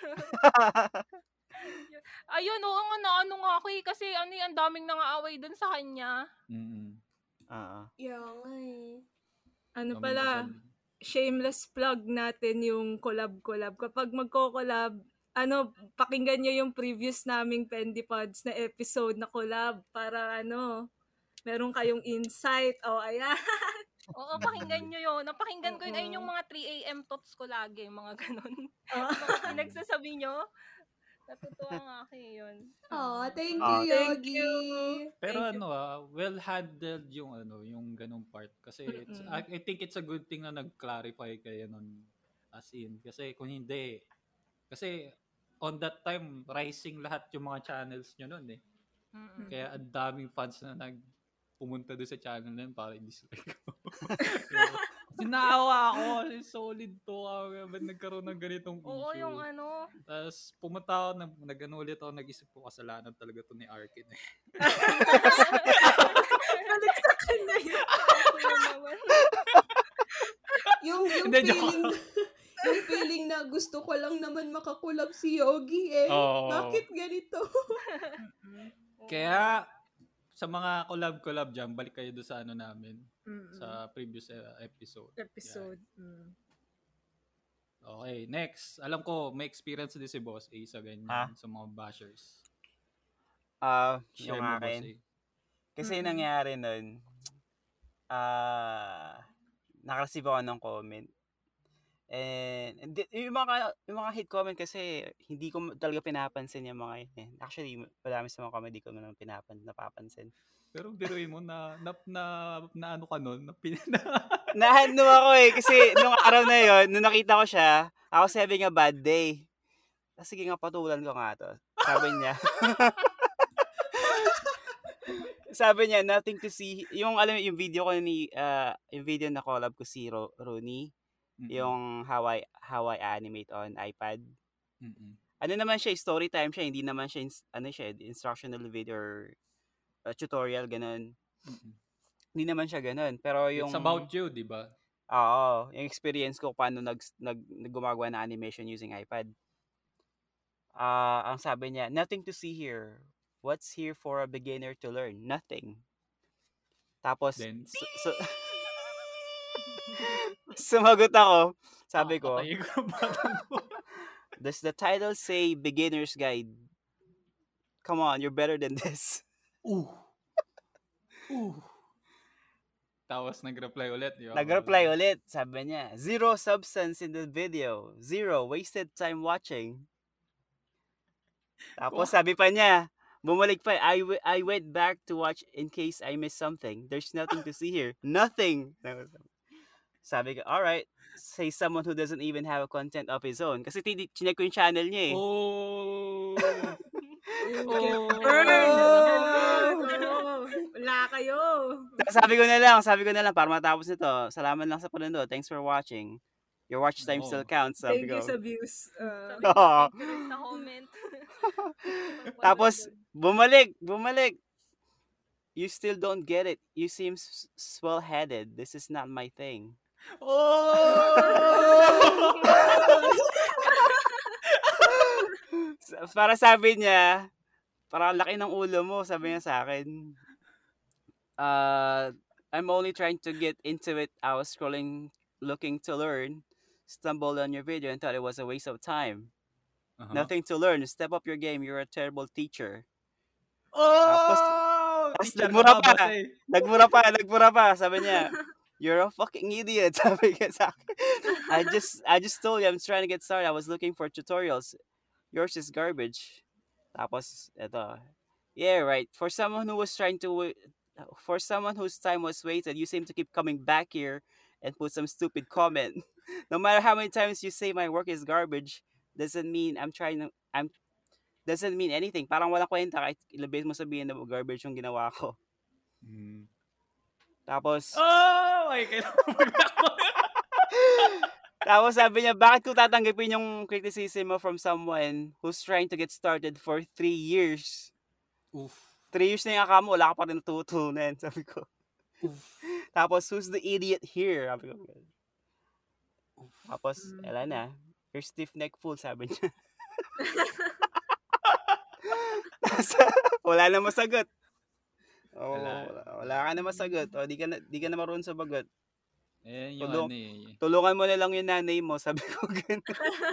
Ayun, oo nga na, ano nga ako eh, kasi ano eh, ang daming nangaaway dun sa kanya. Mm. Oo. Yeah, nga eh. Ano Kami pala, kasal. shameless plug natin yung collab-collab. Kapag magko-collab, ano, pakinggan nyo yung previous naming Pendy Pods na episode na collab para ano, meron kayong insight. O, oh, ayan. Oo, pakinggan nyo yun. Napakinggan ko yun. Oo. Ayun yung mga three a.m. thoughts ko lagi, mga ganun. Ah. Mga pinagsasabi nyo. Natutuwa nga ako eh, yun. Oh, thank Ah, you, thank Yogi. you. Pero Thank you. ano ah, well handled yung ano, yung ganung part kasi it's, Mm-mm. I, I think it's a good thing na nag-clarify kayo nun as in kasi kung hindi kasi on that time rising lahat yung mga channels nyo nun eh. Mm-mm. Kaya ang daming fans na nag pumunta doon sa channel na yun para i-dislike ko. Sinaawa ako. Solid to. Ah, ba't nagkaroon ng ganitong issue? Oo, yung ano. Tapos pumunta ako, nag, nag-ano ulit ako, nag-isip ko kasalanan talaga to ni Arkin. Eh. Balik sa kanya yun. Yun naman. Yung, yung Hindi, joke. feeling, yung feeling na gusto ko lang naman makakulab si Yogi eh. Oo. Bakit ganito? Kaya, sa mga collab-collab dyan, balik kayo doon sa ano namin, Mm-mm. sa previous uh, episode. episode. Mm. Okay, next. Alam ko, may experience din si Boss A sa ganyan, Ha? sa mga bashers. Ah, Share yung mo, Boss akin. A. Kasi Mm-mm. nangyari nun, ah, nakareceive ako ng comment. And, and di- yung mga, yung mga hate comment kasi, hindi ko talaga pinapansin yung mga yun eh. Actually, marami sa mga comment, di ko naman pinapan, napapansin. Pero biruin mo na, na, na, na ano ka nun, na, pin- na Naano ako eh, kasi nung araw na yon, nung nakita ko siya, I was having a bad day. Ah, sige nga, patulan ko nga to. Sabi niya. Sabi niya, nothing to see. Yung, alam mo, yung video ko ni, uh, yung video na collab ko si Ro- Rooney, Mm-mm. yung how I, how I animate on iPad. Mm-mm. Ano naman siya, story time siya, hindi naman siya, ins- ano siya, instructional video or uh, tutorial, ganun. Mm-mm. Hindi naman siya ganun. Pero yung... It's about you, di ba? Oo, yung experience ko paano nag, nag, gumagawa ng animation using iPad. Ah, ang sabi niya, nothing to see here. What's here for a beginner to learn? Nothing. Tapos, Then, su- su- sumagot ako. Sabi ko, Papatayin ko ba ito? does the title say beginner's guide? Come on, you're better than this. Ooh. Ooh. Tapos nag-reply ulit. Di ba? Nag-reply ulit. Sabi niya, zero substance in the video. Zero wasted time watching. Tapos sabi pa niya, bumalik pa, I, w- I went back to watch in case I missed something. There's nothing to see here. Nothing. Sabi ko, alright. Say someone who doesn't even have a content of his own. Kasi tin- chinek ko yung channel niya eh. Oh. Oh. Oh. Wala kayo. Sabi ko na lang, sabi ko na lang, para matapos nito, salamat lang sa panonood. Thanks for watching. Your watch time Oo. still counts. Sabi Thank ko. you sa views. Uh, Sabi ko, Oo. thank you rin sa comment. Tapos, bumalik, bumalik. You still don't get it. You seem s- swell-headed. This is not my thing. Oh! Sa- Para sabi niya, parang laki ng ulo mo, sabi niya sa akin. Uh, I'm only trying to get into it. I was scrolling, looking to learn. Stumbled on your video and thought it was a waste of time. Uh-huh. Nothing to learn. Step up your game. You're a terrible teacher. Oh! Tapos- tapos Teacher nagmura ka pa. ba, Boss A? Nagmura pa, nagmura pa. Sabi niya, You're a fucking idiot. Sabi ka sa akin. I just, I just told you, I'm trying to get started. I was looking for tutorials. Yours is garbage. Tapos, eto. Yeah, right. For someone who was trying to, wa- for someone whose time was wasted, you seem to keep coming back here and put some stupid comment. No matter how many times you say my work is garbage, doesn't mean I'm trying to, I'm, doesn't mean anything. Parang walang kwenta kahit ilang beses mo sabihin na garbage yung ginawa ko. Mm. Tapos, Oh, ay, kailangan tapos sabi niya, bakit ko tatanggapin yung criticism mo from someone who's trying to get started for three years? Oof. Three years na yung akamo, wala ka pa rin natutunan, sabi ko. Oof. Tapos, who's the idiot here? Sabi ko. Oof. Tapos, elan na. You're stiff neck fool, sabi niya. Tapos, wala na masagot. Oh, Wala. wala, wala ka na masagot. O, di ka na, di ka na marunong sa bagot. Eh, yung Tulong. ano eh. Tulungan mo na lang yung nanay mo, sabi ko ganun.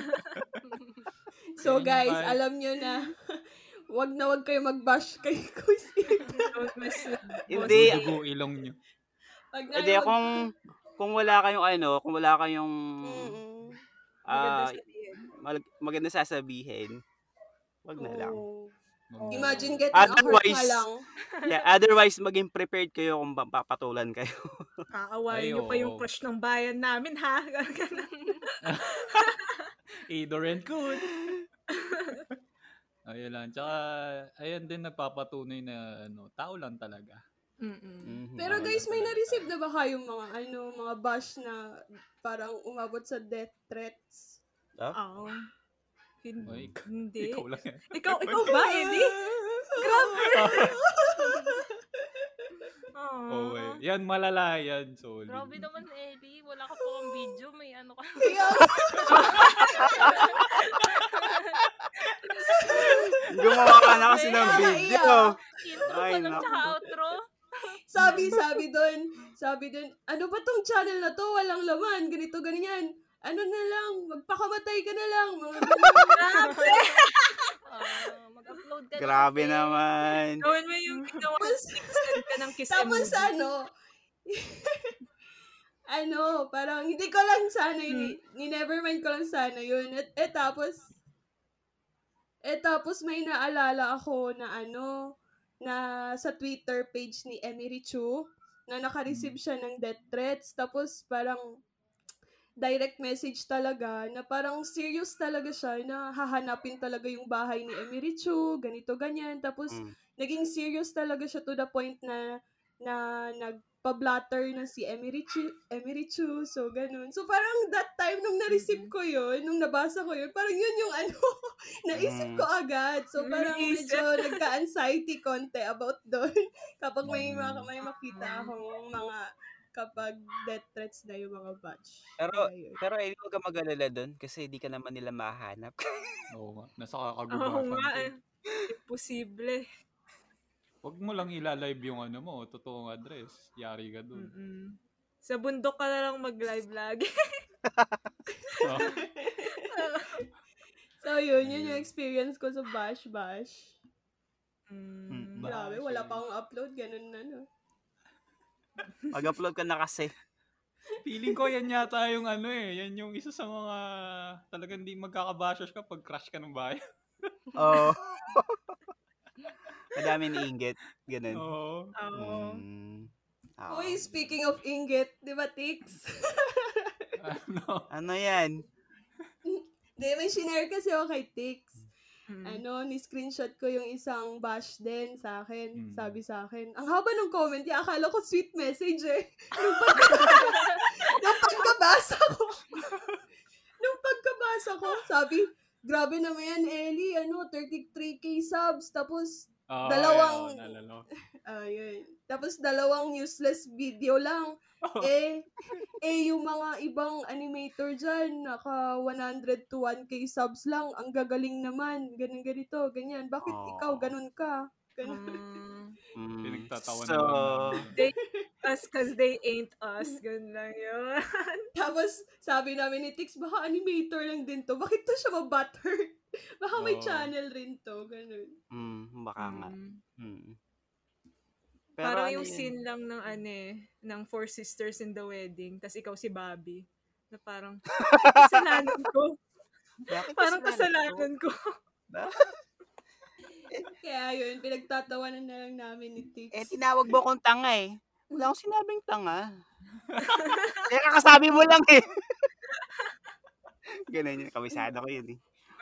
So Ayun, guys, bye. alam nyo na, wag na wag kayo mag-bash kay Kuis Ida. Don't mess with Hindi. Dugo ilong nyo. Wag na Hindi, kayo mag- kung, kung wala kayong ano, kung wala kayong Mm-mm. ah, Maganda sabihin. mag- maganda sasabihin, wag na lang. Oo. Mag- Imagine getting a hurt Otherwise, ka lang. Yeah, otherwise, maging prepared kayo kung papatulan kayo. Aawayin Ay, niyo pa yung oo. crush ng bayan namin, ha? Either and good. Ayun lang. Tsaka, ayan din nagpapatunay na ano, tao lang talaga. Mm-mm. Mhm. Pero Tao guys, lang may talaga na-receive tayo. na ba kayong mga ano, mga bash na parang umabot sa death threats? Ah? Oo. Hin- Oy, ikaw- Hindi. Ikaw lang yan. Ikaw, ikaw ba, Eddie? Grabe. Oh, eh. Yan, malala yan. Solid. Grabe naman, Ellie. Wala ka pa kang video. May ano ka. Kaya, Gumawa ka na kasi ng Kaya video. Intro Ay, pa lang naku. tsaka outro. sabi, sabi doon, sabi doon, ano ba tong channel na to? Walang laman, ganito, ganyan. Ano na lang, magpakamatay ka na lang. Mga ganun. Ah, mag-upload ka na Grabe kasi. naman. Gawin mo yung ginawa Tapos, send ka ng kiss tapos emoji. ano, ano, parang hindi ko lang sana yun, Hmm. ni nevermind ko lang sana yun. At, eh, tapos, eh, tapos may naalala ako na ano, na sa Twitter page ni Emery Chu, na naka-receive siya ng death threats. Tapos parang direct message talaga, na parang serious talaga siya, na hahanapin talaga yung bahay ni Emery Chu, ganito, ganyan. Tapos, Mm. naging serious talaga siya to the point na na nagpa-blatter na si Emery Chu, Emery Chu, so ganun. So parang that time nung na-receive ko yun, nung nabasa ko yun, parang yun yung ano, naisip ko agad. So Yung parang naisip. medyo nagka-anxiety konti about doon kapag may, Mm. ma- may makita akong mga kapag death threats na yung mga batch. Pero, Kaya yun. pero eh, huwag ka mag-alala doon kasi di ka naman nila mahanap. Oo nga. Nasa Oo kakagubatan nga ko. eh. Imposible. Huwag mo lang ilalive yung ano mo, totoong address. Yari ka dun. Mm-mm. Sa bundok ka na lang mag-live lagi. Oh. So yun, yun yung experience ko sa Bash Bash. Mm. Ba- Grabe, Bash, wala eh. pa akong upload, ganun na no. Mag-upload ka na kasi. Feeling ko yan yata yung ano eh. Yan yung isa sa mga talagang di magkakabashers ka pag crash ka ng bahay. Oo. Madami niinggit. Ganun. Oo. Oo. Mm. Ah. Uy, speaking of inggit, di ba, Tix? Ano? Ano yan? Di, may shinare kasi ako kay Tix. Mm. Ano, ni-screenshot ko yung isang bash din sa akin. Mm. Sabi sa akin, ang haba ng comment, ya, akala ko sweet message eh. Nung, pagka- nung pagkabasa ko, nung pagkabasa ko, sabi, grabe naman yan, Ellie, ano, thirty-three k subs, tapos, Oh, Dalawang- Ayaw, nalalo. ayun, tapos dalawang useless video lang. Eh, eh, yung mga ibang animator dyan, naka one hundred to one k subs lang, ang gagaling naman, ganun ganito, ganyan. Bakit Oh. ikaw, ganun ka? Ganun. Mm. Mm. Pinagtatawa So, na lang namin. Us cause they ain't us. Ganun lang yun. Tapos, sabi namin ni Tix, baka animator lang din to. Bakit to siya mabutter? Baka may Oo. channel rin to, ganun. mm, baka nga. Mm. Mm. Pero Parang ano yung yun? scene lang ng ano eh, ng Four Sisters in the Wedding, tas ikaw si Bobby. Na parang, bakit kasalanan ko? Bakit Parang kasalanan kasalanan ko. Ba? Kaya yun, pinagtatawanan na lang namin ni Eh, Tix. tinawag mo akong tanga eh. Wala akong sinabing tanga. Eh, kakasabi mo lang eh. Ganun yun. Kabisado ko yun eh.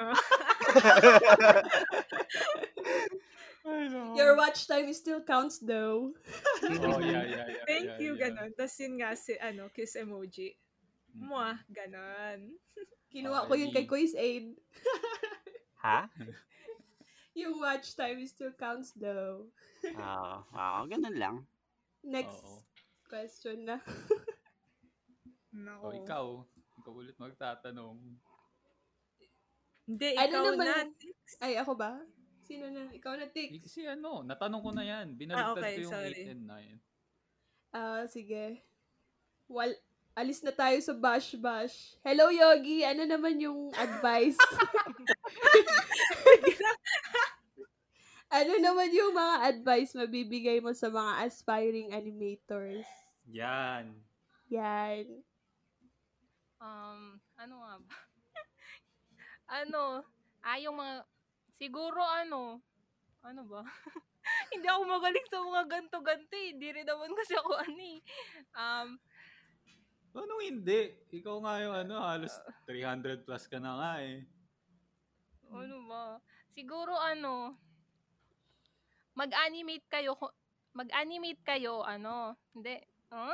Ay, no. Your watch time still counts though. Oh, yeah, yeah, yeah. Thank yeah, you, yeah. ganon. Tas yun nga si, ano, kiss emoji. Mwah, ganon. Kinuha ko yun kay Quiz Aid. Ha? Yung watch time still counts though. Oo. Oo, ganun lang. Next Oo. question na. Nako. Oh, ikaw. Ikaw ulit magtatanong. Hindi, Ano ikaw naman? na. Ay, ako ba? Sino na? Ikaw na, Tix. Kasi ano, natanong ko na yan. Binaligtad Ah, okay, ko yung sorry. eight and nine. Ah, sige. Wal alis na tayo sa bash bash. Hello Yogi, ano naman yung advice? Ano naman yung mga advice mabibigay mo sa mga aspiring animators? Yan. Yan. Um, ano nga ba? ano, ah, yung mga, siguro ano, ano ba? Hindi ako magaling sa mga ganto-ganto eh. Hindi rin naman kasi ako ano eh. Um, Ano hindi? Ikaw nga yung ano, halos three hundred plus ka na nga eh. ano ba? Siguro ano, mag-animate kayo, ko- mag-animate kayo, ano, hindi. Huh?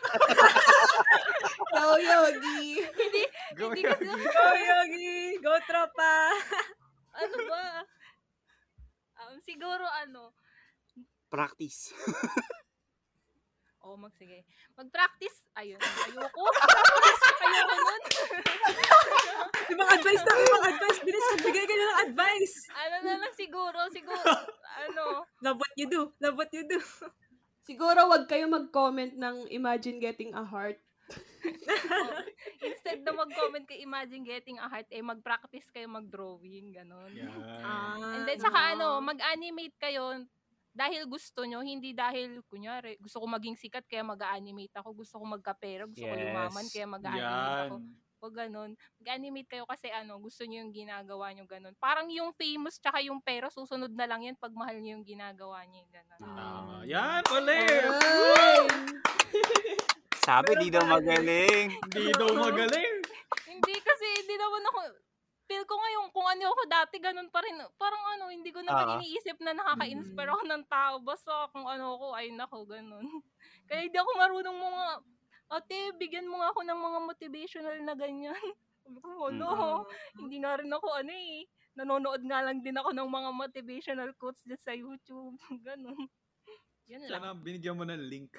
Go Yogi. hindi, Go, hindi kasi, Yogi. Go, Yogi! Go, tropa! ano ba? Um, siguro ano, Practice. oh, mag, sige. Mag-practice, ayun, ayoko. ayoko nun. Ibang advice na, ibang advice. Bilis, magbigay ka na ng advice. ano na lang siguro, siguro, ano, Love what you do. Love what you do. Siguro wag kayo mag-comment ng Imagine Getting a Heart. oh, instead na mag-comment kay Imagine Getting a Heart, eh, mag-practice kayo mag-drawing, ganon. Yan. Ah, And then, saka ano, mag-animate kayo dahil gusto nyo, hindi dahil, kunyari, gusto ko maging sikat kaya mag-animate ako, gusto ko magkapera, gusto ko Yes. yumaman kaya mag-animate Yan. ako. O ganun. Mag-animate kayo kasi ano, gusto nyo yung ginagawa nyo ganun. Parang yung famous tsaka yung pera, susunod na lang yan pag mahal nyo yung ginagawa nyo yung ganun. Tama. Yan, ulit! Ay! Sabi, di daw magaling. Hindi daw magaling. Hindi kasi, hindi naman ako, feel ko ngayon, kung ano ako dati, ganun pa rin. Parang ano, hindi ko naman Ah. iniisip na nakaka-inspire ako ng tao. Basta kung ano ako, ay nako, ganun. Kaya hindi ako marunong mga, ate, bigyan mo nga ako ng mga motivational na ganyan. Sabi ko, no, hindi nga rin ako ano eh. Nanonood nga lang din ako ng mga motivational quotes dyan sa YouTube. Ganun. Yan lang. Sana binigyan mo ng link.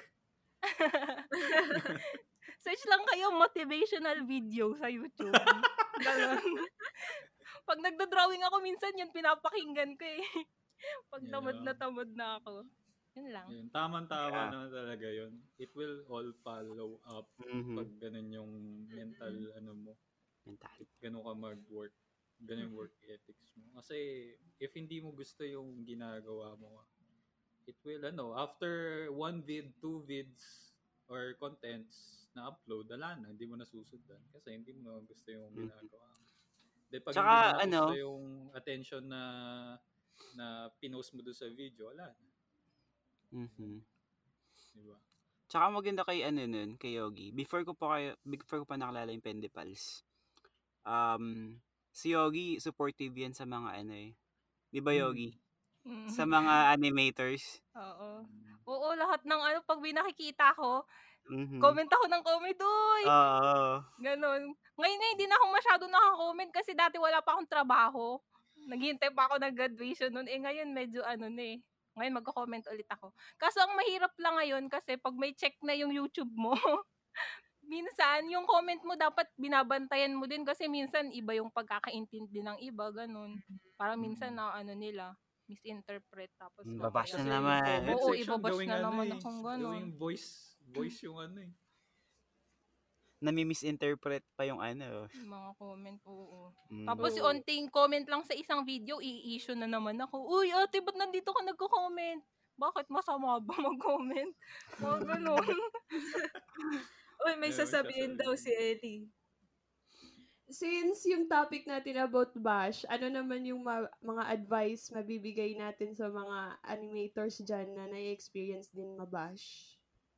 Search lang kayo motivational video sa YouTube. Ganun. Pag nagda-drawing ako minsan, yun pinapakinggan ko eh. Pag Yeah. tamad na tamad na ako. Yun lang. Yun, tamang-tama Yeah. naman talaga yun. It will all follow up Mhm. pag ganun yung mental, ano mo, Mental. ganun ka mag-work, ganun yung work ethics mo. Kasi, if hindi mo gusto yung ginagawa mo, it will, ano, after one vid, two vids, or contents na upload, wala na, hindi mo nasusundan. Kasi hindi mo na gusto yung Mhm. ginagawa mo. Then, pag Tsaka, hindi mo na ano, gusto yung attention na na pinost mo doon sa video, wala na. Mhm. Diba? Tsaka maganda kay ano nun, kay Yogi. Before ko pa kayo, before ko pa nakalala yung Pendipals. Um, si Yogi supportive yan sa mga ano eh. 'Di ba Yogi? Mm. Sa mga animators. Oo. Oo, lahat ng ano, pag may nakikita ko, Mhm. comment ako ng comment, uy! Oo. Ganon. Ngayon na hindi na ako masyado nakakomment kasi dati wala pa akong trabaho. Naghihintay pa ako ng graduation nun. Eh ngayon medyo ano na eh. Ngayon magko-comment ulit ako. Kaso ang mahirap lang ngayon kasi pag may check na yung YouTube mo, minsan yung comment mo dapat binabantayan mo din kasi minsan iba yung pagkakaintindi ng iba, ganun. Parang minsan na ano nila, misinterpret tapos Mm, mamaya- babash na Kasi naman. yung comment Oo, section, ibabash gawing na ano naman eh, akong ganun. gawing voice, voice yung ano eh. Nami-misinterpret pa yung ano. Yung mga comment, oo. Mm. Tapos Oo. yung onting comment lang sa isang video, i-issue na naman ako. Uy, ate, ba't nandito ka nagko-comment? bakit masama ba mag-comment? Mga ganun. Uy, may Ayun, sasabihin sasabihin. daw si Ellie. Since yung topic natin about bash, ano naman yung ma- mga advice mabibigay natin sa mga animators dyan na nai-experience din mabash?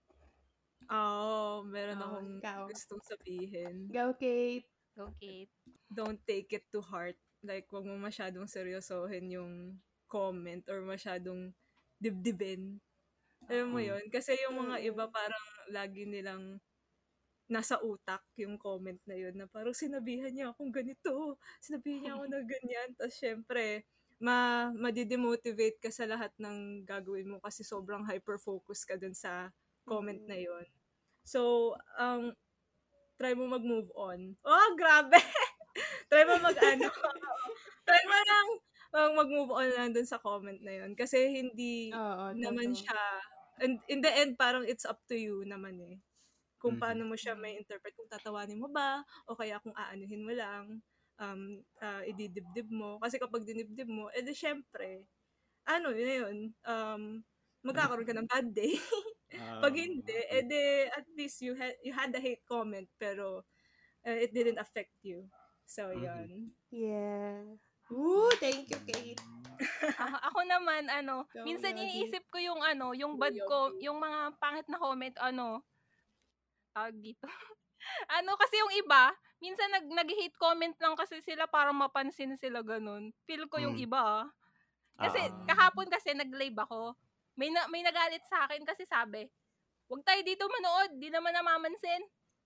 Oo, meron Oh, akong ikaw. gustong sabihin. Go, Kate. Go, Kate. Don't take it to heart. Like, wag mo masyadong seryosohin yung comment or masyadong dibdibin. Alam mo Mm. yun? Kasi yung mga Mm-mm. iba parang lagi nilang nasa utak yung comment na yun na parang sinabihan niya akong ganito, sinabihan niya ako na ganyan. Tapos syempre, ma madidemotivate ka sa lahat ng gagawin mo kasi sobrang hyper-focus ka dun sa comment Mm-mm. na yun. So, ang try mo mag-move on. Oh, grabe! try mo mag-ano. try mo lang uh, mag-move on lang dun sa comment na yun. Kasi hindi Oo, naman totoo. siya, and in the end, parang it's up to you naman eh. Kung Mhm. paano mo siya may interpret, kung tatawanin mo ba, o kaya kung aanuhin mo lang, um, uh, ididibdib mo. Kasi kapag dinibdib mo, edi syempre, ano yun yun, um, magkakaroon ka ng bad day. Pag Ah, hindi, edi at least you had you had a hate comment pero uh, it didn't affect you. So, Mhm. yun. Yeah. Woo, thank you, Kate. Ako, ako naman, ano, Go, minsan Yogi. iniisip ko yung, ano, yung bad ko, yung mga pangit na comment, ano, tawag dito. ano, kasi yung iba, minsan nag, nag-hate comment lang kasi sila para mapansin sila ganun. Feel ko yung Mm. iba, ah. Kasi, Oo. kahapon kasi nag-live ako. May, na, may nagalit sa akin kasi sabi, wag tayo dito manood, di naman namamansin.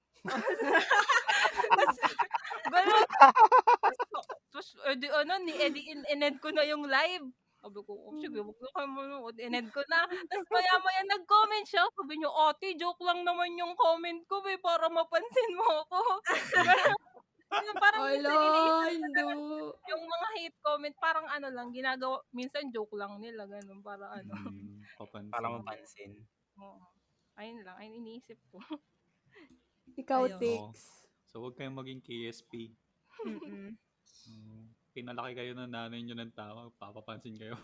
Tapos, gano'n. Tapos, edi, ano, ni edi in, in-end ko na yung live. Sabi ko, oh, sige, wag na kayo manood. In-end ko na. Tapos, maya-maya nag-comment siya. Sabi niyo, ate, joke lang naman yung comment ko, eh, para mapansin mo ako. Parang, parang minsan Ala, iniisip hindi. yung mga hate comment, parang ano lang, ginagawa, minsan joke lang nila, ganun, para ano. Mm, papansin. Para mapansin. Oo. Ayun lang, ayun iniisip ko. Ikaw, Ayun. Tix. So, huwag kayong maging K S P. Mm-mm. Um, pinalaki kayo ng nanay nyo ng tama, papapansin kayo.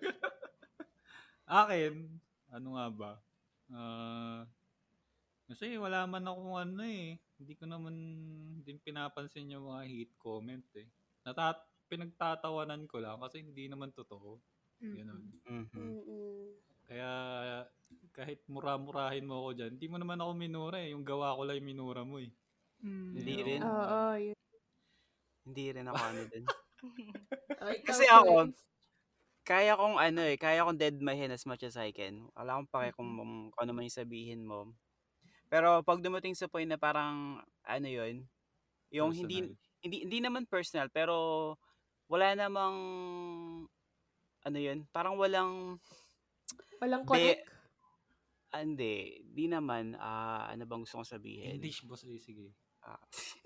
Akin, ano nga ba? Ah, kasi wala man akong ano eh. Hindi ko naman din pinapansin yung mga hate comment eh. Natat pinagtatawanan ko lang kasi hindi naman totoo. Ganun. Mhm. Mm-mm. Kaya kahit mura-murahin mo ako dyan, hindi mo naman ako minura eh. Yung gawa ko lang yung minura mo eh. Mm. Hindi Yun rin. ang- Oo, yun. Hindi rin ako ano din. Oh, ikaw, Kasi ako, Tix. kaya kong ano eh, kaya kong dead my hand as much as I can. Wala akong pake kung, kung ano man yung sabihin mo. Pero pag dumating sa point na parang, ano yun, yung hindi, Personal. hindi, hindi naman personal, pero wala namang, ano yun, parang walang, Walang Be- connect? ah, hindi, di naman, ah, ano bang gusto kong sabihin? English boss eh, sige. Ah.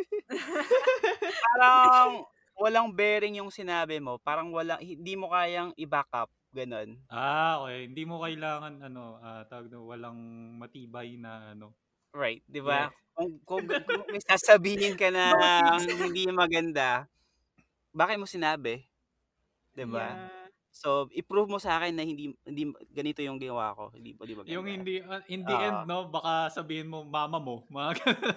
Parang walang bearing yung sinabi mo, parang walang, hindi mo kayang i-back up, ganun. Ah, okay. Hindi mo kailangan ano, ah, tawag na walang matibay na ano. Right, di ba? Yes. Kung, kung, kung may sasabihin ka na hindi maganda, bakit mo sinabi? Di ba? Yeah. So, i-prove mo sa akin na hindi hindi ganito yung ginawa ko, hindi hindi maganda. Yung hindi, uh, in the Oo. end, no, baka sabihin mo, mama mo. Mga ganun.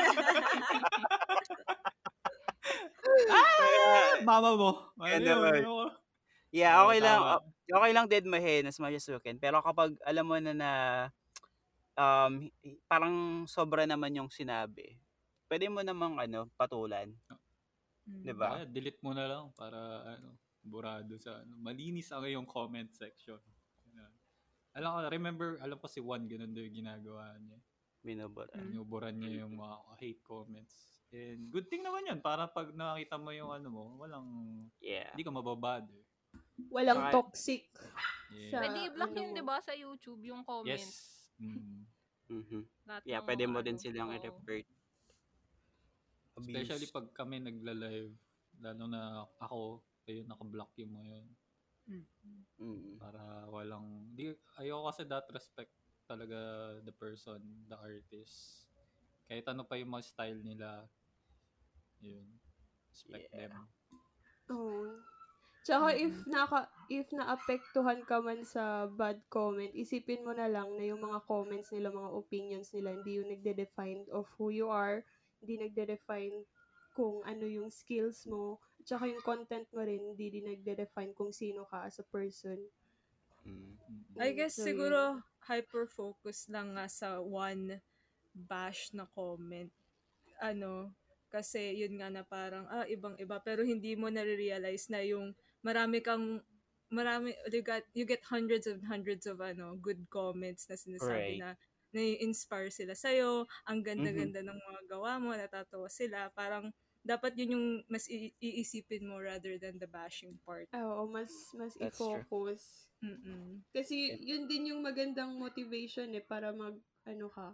ah, mama mo. Ano Ganun. yun? Ano? Yeah, Oo, okay lang. tama. Okay lang dead my hand as much as you can. Pero kapag alam mo na na um, parang sobra naman yung sinabi, pwede mo namang ano, patulan. Di ba? Kaya delete mo na lang para ano, burado sa ano. Malinis ang iyong comment section. Ganun. Alam ko, remember, alam ko si Juan, ganun daw yung ginagawa niya. Binubura. Binuburan niya yung mga hate comments. And good thing naman yun, para pag nakita mo yung ano mo, walang, Yeah. hindi ka mababother. Walang Saka- toxic. Yeah. Sa- Pwede i-block ano yun, mo. di ba, sa YouTube, yung comment. Yes. Mm. Mhm. Lahat Yeah, ng pwede mo ano, din silang oo. i-report. Abuse. Especially pag kami nagla-live, lalo na ako, kayo naka-block yung mga yun. Mm. Para walang, di, ayoko kasi that respect talaga the person, the artist. Kahit ano pa yung mga style nila, yun, respect Yeah. them. Oo. Tsaka if naka if naapektuhan ka man sa bad comment, isipin mo na lang na yung mga comments nila, mga opinions nila, hindi yung nagde-define of who you are, hindi nagde-define kung ano yung skills mo, tsaka yung content mo rin, hindi din nagde-define kung sino ka as a person. Mm. I guess So, siguro hyper-focus lang nga sa one bash na comment. Ano, kasi yun nga na parang, ah, ibang-iba. Pero hindi mo nare-realize na yung marami kang, marami, you get, you get hundreds and hundreds of ano good comments na sinasabi Right. na nai-inspire sila sa'yo, ang Mhm. ganda-ganda ng mga gawa mo, natatawa sila. Parang, dapat yun yung mas i- iisipin mo rather than the bashing part. Oo, mas mas That's true. i-focus. Mm-mm. Kasi yun din yung magandang motivation eh para mag ano ka.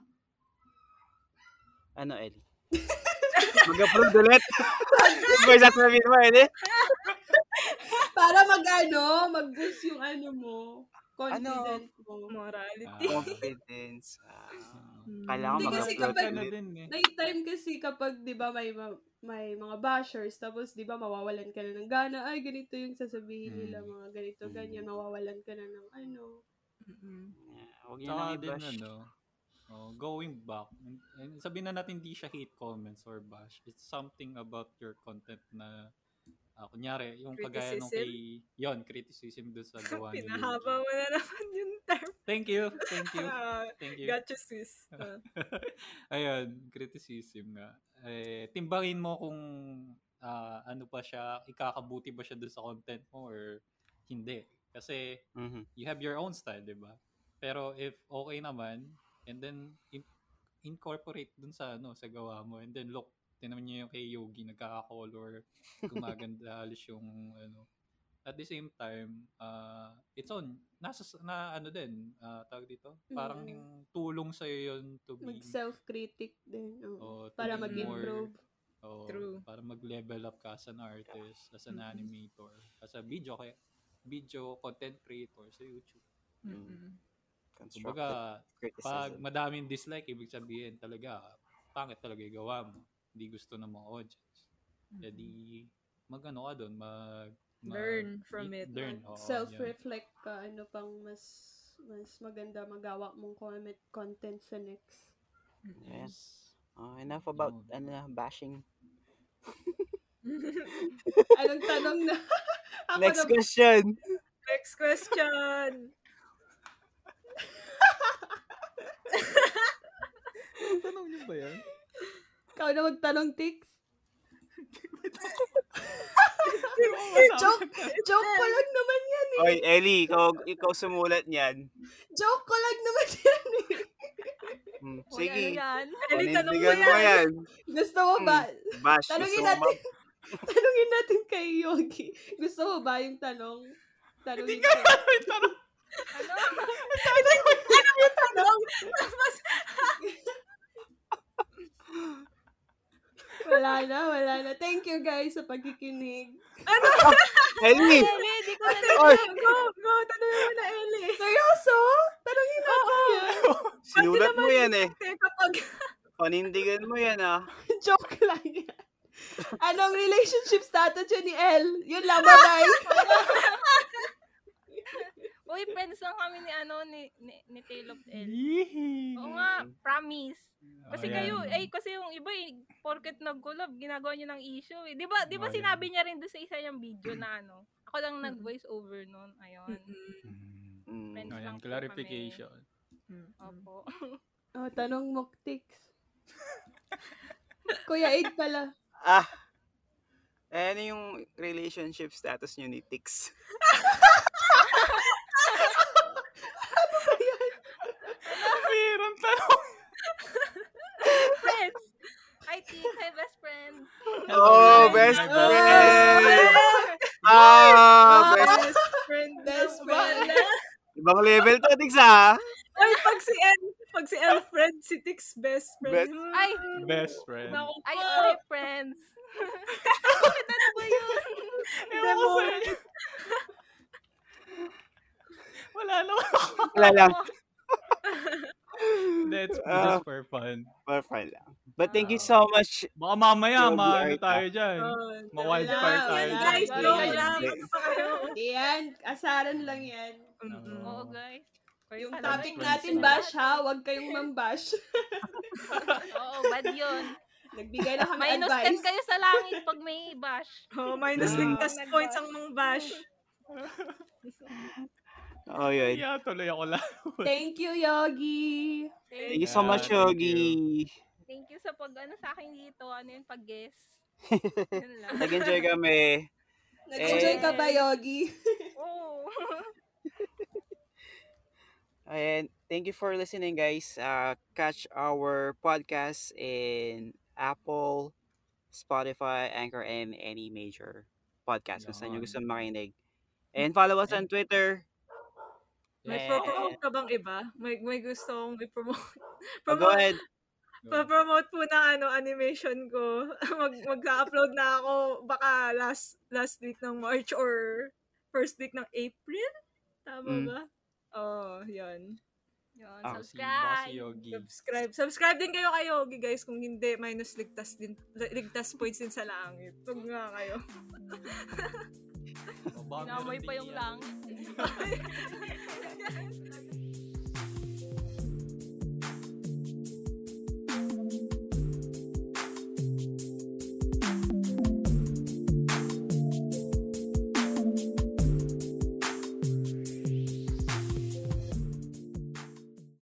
Ano, Ellie? Mag-upload ulit? Ano ba yung sasabihin mo, Ellie? Para mag ano, mag-boost yung ano mo, confident mo. Morality. Ah. Confidence. Ah. Mm. Kala ko Hindi, kasi mag-upload kapag- Ka na ulit. din eh. Night time kasi kapag 'di ba may ma- may mga bashers tapos 'di ba mawawalan ka na ng gana, ay ganito yung sasabihin nila, Mm. mga ganito Mm. ganyan, mawawalan ka na ng ano. Mm-mm. Yeah, huwag niyo Tsaka nang din i-bash. ano, oh, going back, and- and sabihin na natin hindi siya hate comments or bash. It's something about your content na, ah, kunyari, yung kagaya nung Criticism? kay, yon criticism doon sa gawa ni Pinahaba Yuji. mo na naman yung term. Thank you, thank you, Ah, thank you. Gotcha, sis. Ah. Ayun, criticism nga. Eh, timbangin mo kung ah, ano pa siya, ikakabuti ba siya doon sa content mo or hindi. Kasi Mhm. you have your own style, di ba? Pero if okay naman, and then in- incorporate dun sa ano sa gawa mo, and then look, tinaman niyo yung kay Yogi, nagkaka-color, gumaganda halos yung ano. At the same time, uh, it's on, nasa, s- na ano din, uh, tawag dito, parang Mm. yung tulong sa'yo yun to Mag be, self-critic din. oo. oh, to Para be mag-improve. more, oh, True. para mag-level up ka as an artist, as an Mm-mm. animator, as a video, kaya, video content creator sa YouTube. Mm-mm. Constructive Kumbaga, pag criticism. madaming dislike, ibig sabihin talaga, pangit talaga yung gawa mo. Hindi gusto ng mga audience. Jadi, mag-ano ka doon, mag, mag- Learn from y- it. Learn, oo, Self-reflect ka, ano pang mas mas maganda magawa mong comment content sa next. yan. Yes. Oh, enough about Yun. ano bashing. Anong tanong na? Ako Next na, question. Next question. Tanong niyo ba yan? ikaw na magtanong, Tix. joke, joke ko lang naman yan eh. Oy, Ellie, ikaw, ikaw sumulat niyan. Joke ko lang naman yan eh. Hmm, Uy, ano sige. yan? Eli, tanong mo Panindigan mo yan. yan. Gusto mo ba? Bash. Tanungin gusto mo natin. ma- Tanungin natin kay Yogi. Gusto mo ba yung tanong? Tanungin ko. Tanong. Ano? Ano yung tanong? Mas, Wala na, wala na. Thank you guys sa pagkikinig. Ellie! Eli, di ko na Oy, go, go, tanongin mo na, Eli. Seryoso? Tanungin natin yan. sinulat mo yan eh. Kasi kapag, Panindigan mo yan ah. Joke lang yan. Anong relationship status yun ni El? Yun lang, bye-bye. Uy, friends lang kami ni ano, ni, ni, ni Taylor L. Yee. Oo nga, promise. Kasi Ayan. kayo, eh, kasi yung iba eh, porket nag-collab, ginagawa niyo ng issue eh. Di ba, di ba Ayan. sinabi niya rin doon sa isa niyang video na ano, ako lang nag-voice over nun, ayun. Mm. Mm. Friends lang Ayan, po clarification. Opo. Oh, tanong mo, Tix. Kuya Aid pala. Ah. Eh, ano yung relationship status niyo ni Tix? Mayroon tanong. Friends! Hi, T. Hi, best friend. Oh, Hello, best my friend! Ah, best. best friend, Best ng friend. Bella. Ibang level to, Tix ah. Ay, pag si El, pag si El friend, si Tix best friend. Best- Hmm. Ay, Best friend. Naku ay, po. hi, friends. Bakit ano ba yun? Ewan ko sa'yo. Wala naman. Wala lang. That's Ah. just for fun. For fun lang. But thank you Ah. so much. Baka mamaya, Yogi maano Arta. tayo dyan. Oh, Ma-wildfire wala, tayo wala. dyan. guys, Wala, joke wala. lang. Hindi. Ano pa kayo? Yan, asaran lang yan. Mm-mm. Oo. Oo, guys. Kayo Yung talaga topic yung natin, friends bash ha, huwag kayong mambash. Oo, bad yun. Nagbigay lang kami Minus ten advice. kayo sa langit pag may bash. Oh, minus Ah. ligtas points ang mga bash. Oh, yun. Yeah, tuloy ako lang. Thank you, Yogi. Thank you so Yeah, much, thank Yogi. Thank you sa pag ano sa akin dito. Ano yun, pag-guess. Yun lang. Nag-enjoy kami. Nag-enjoy Eh. ka ba, Yogi? Oo. And thank you for listening, guys. Uh, catch our podcast in Apple, Spotify, Anchor, and any major podcast kung saan nyo Yan. gusto makinig. And follow us on And- Twitter. May Eh, pro-promote ka bang iba? May, may gusto kong i-promote. Oh, go ahead. Pa-promote po na ano, animation ko. Mag, mag-upload na ako baka last last week ng March or first week ng April? Tama Mm. ba? Oh, yan. Yun, Ah, Si Bossy subscribe. Yogi. Subscribe. Subscribe din kayo kay Yogi, guys. Kung hindi, minus ligtas din ligtas points din sa langit. Huwag nga kayo. Oh, baka Inamoy meron pa din yung yan. langit.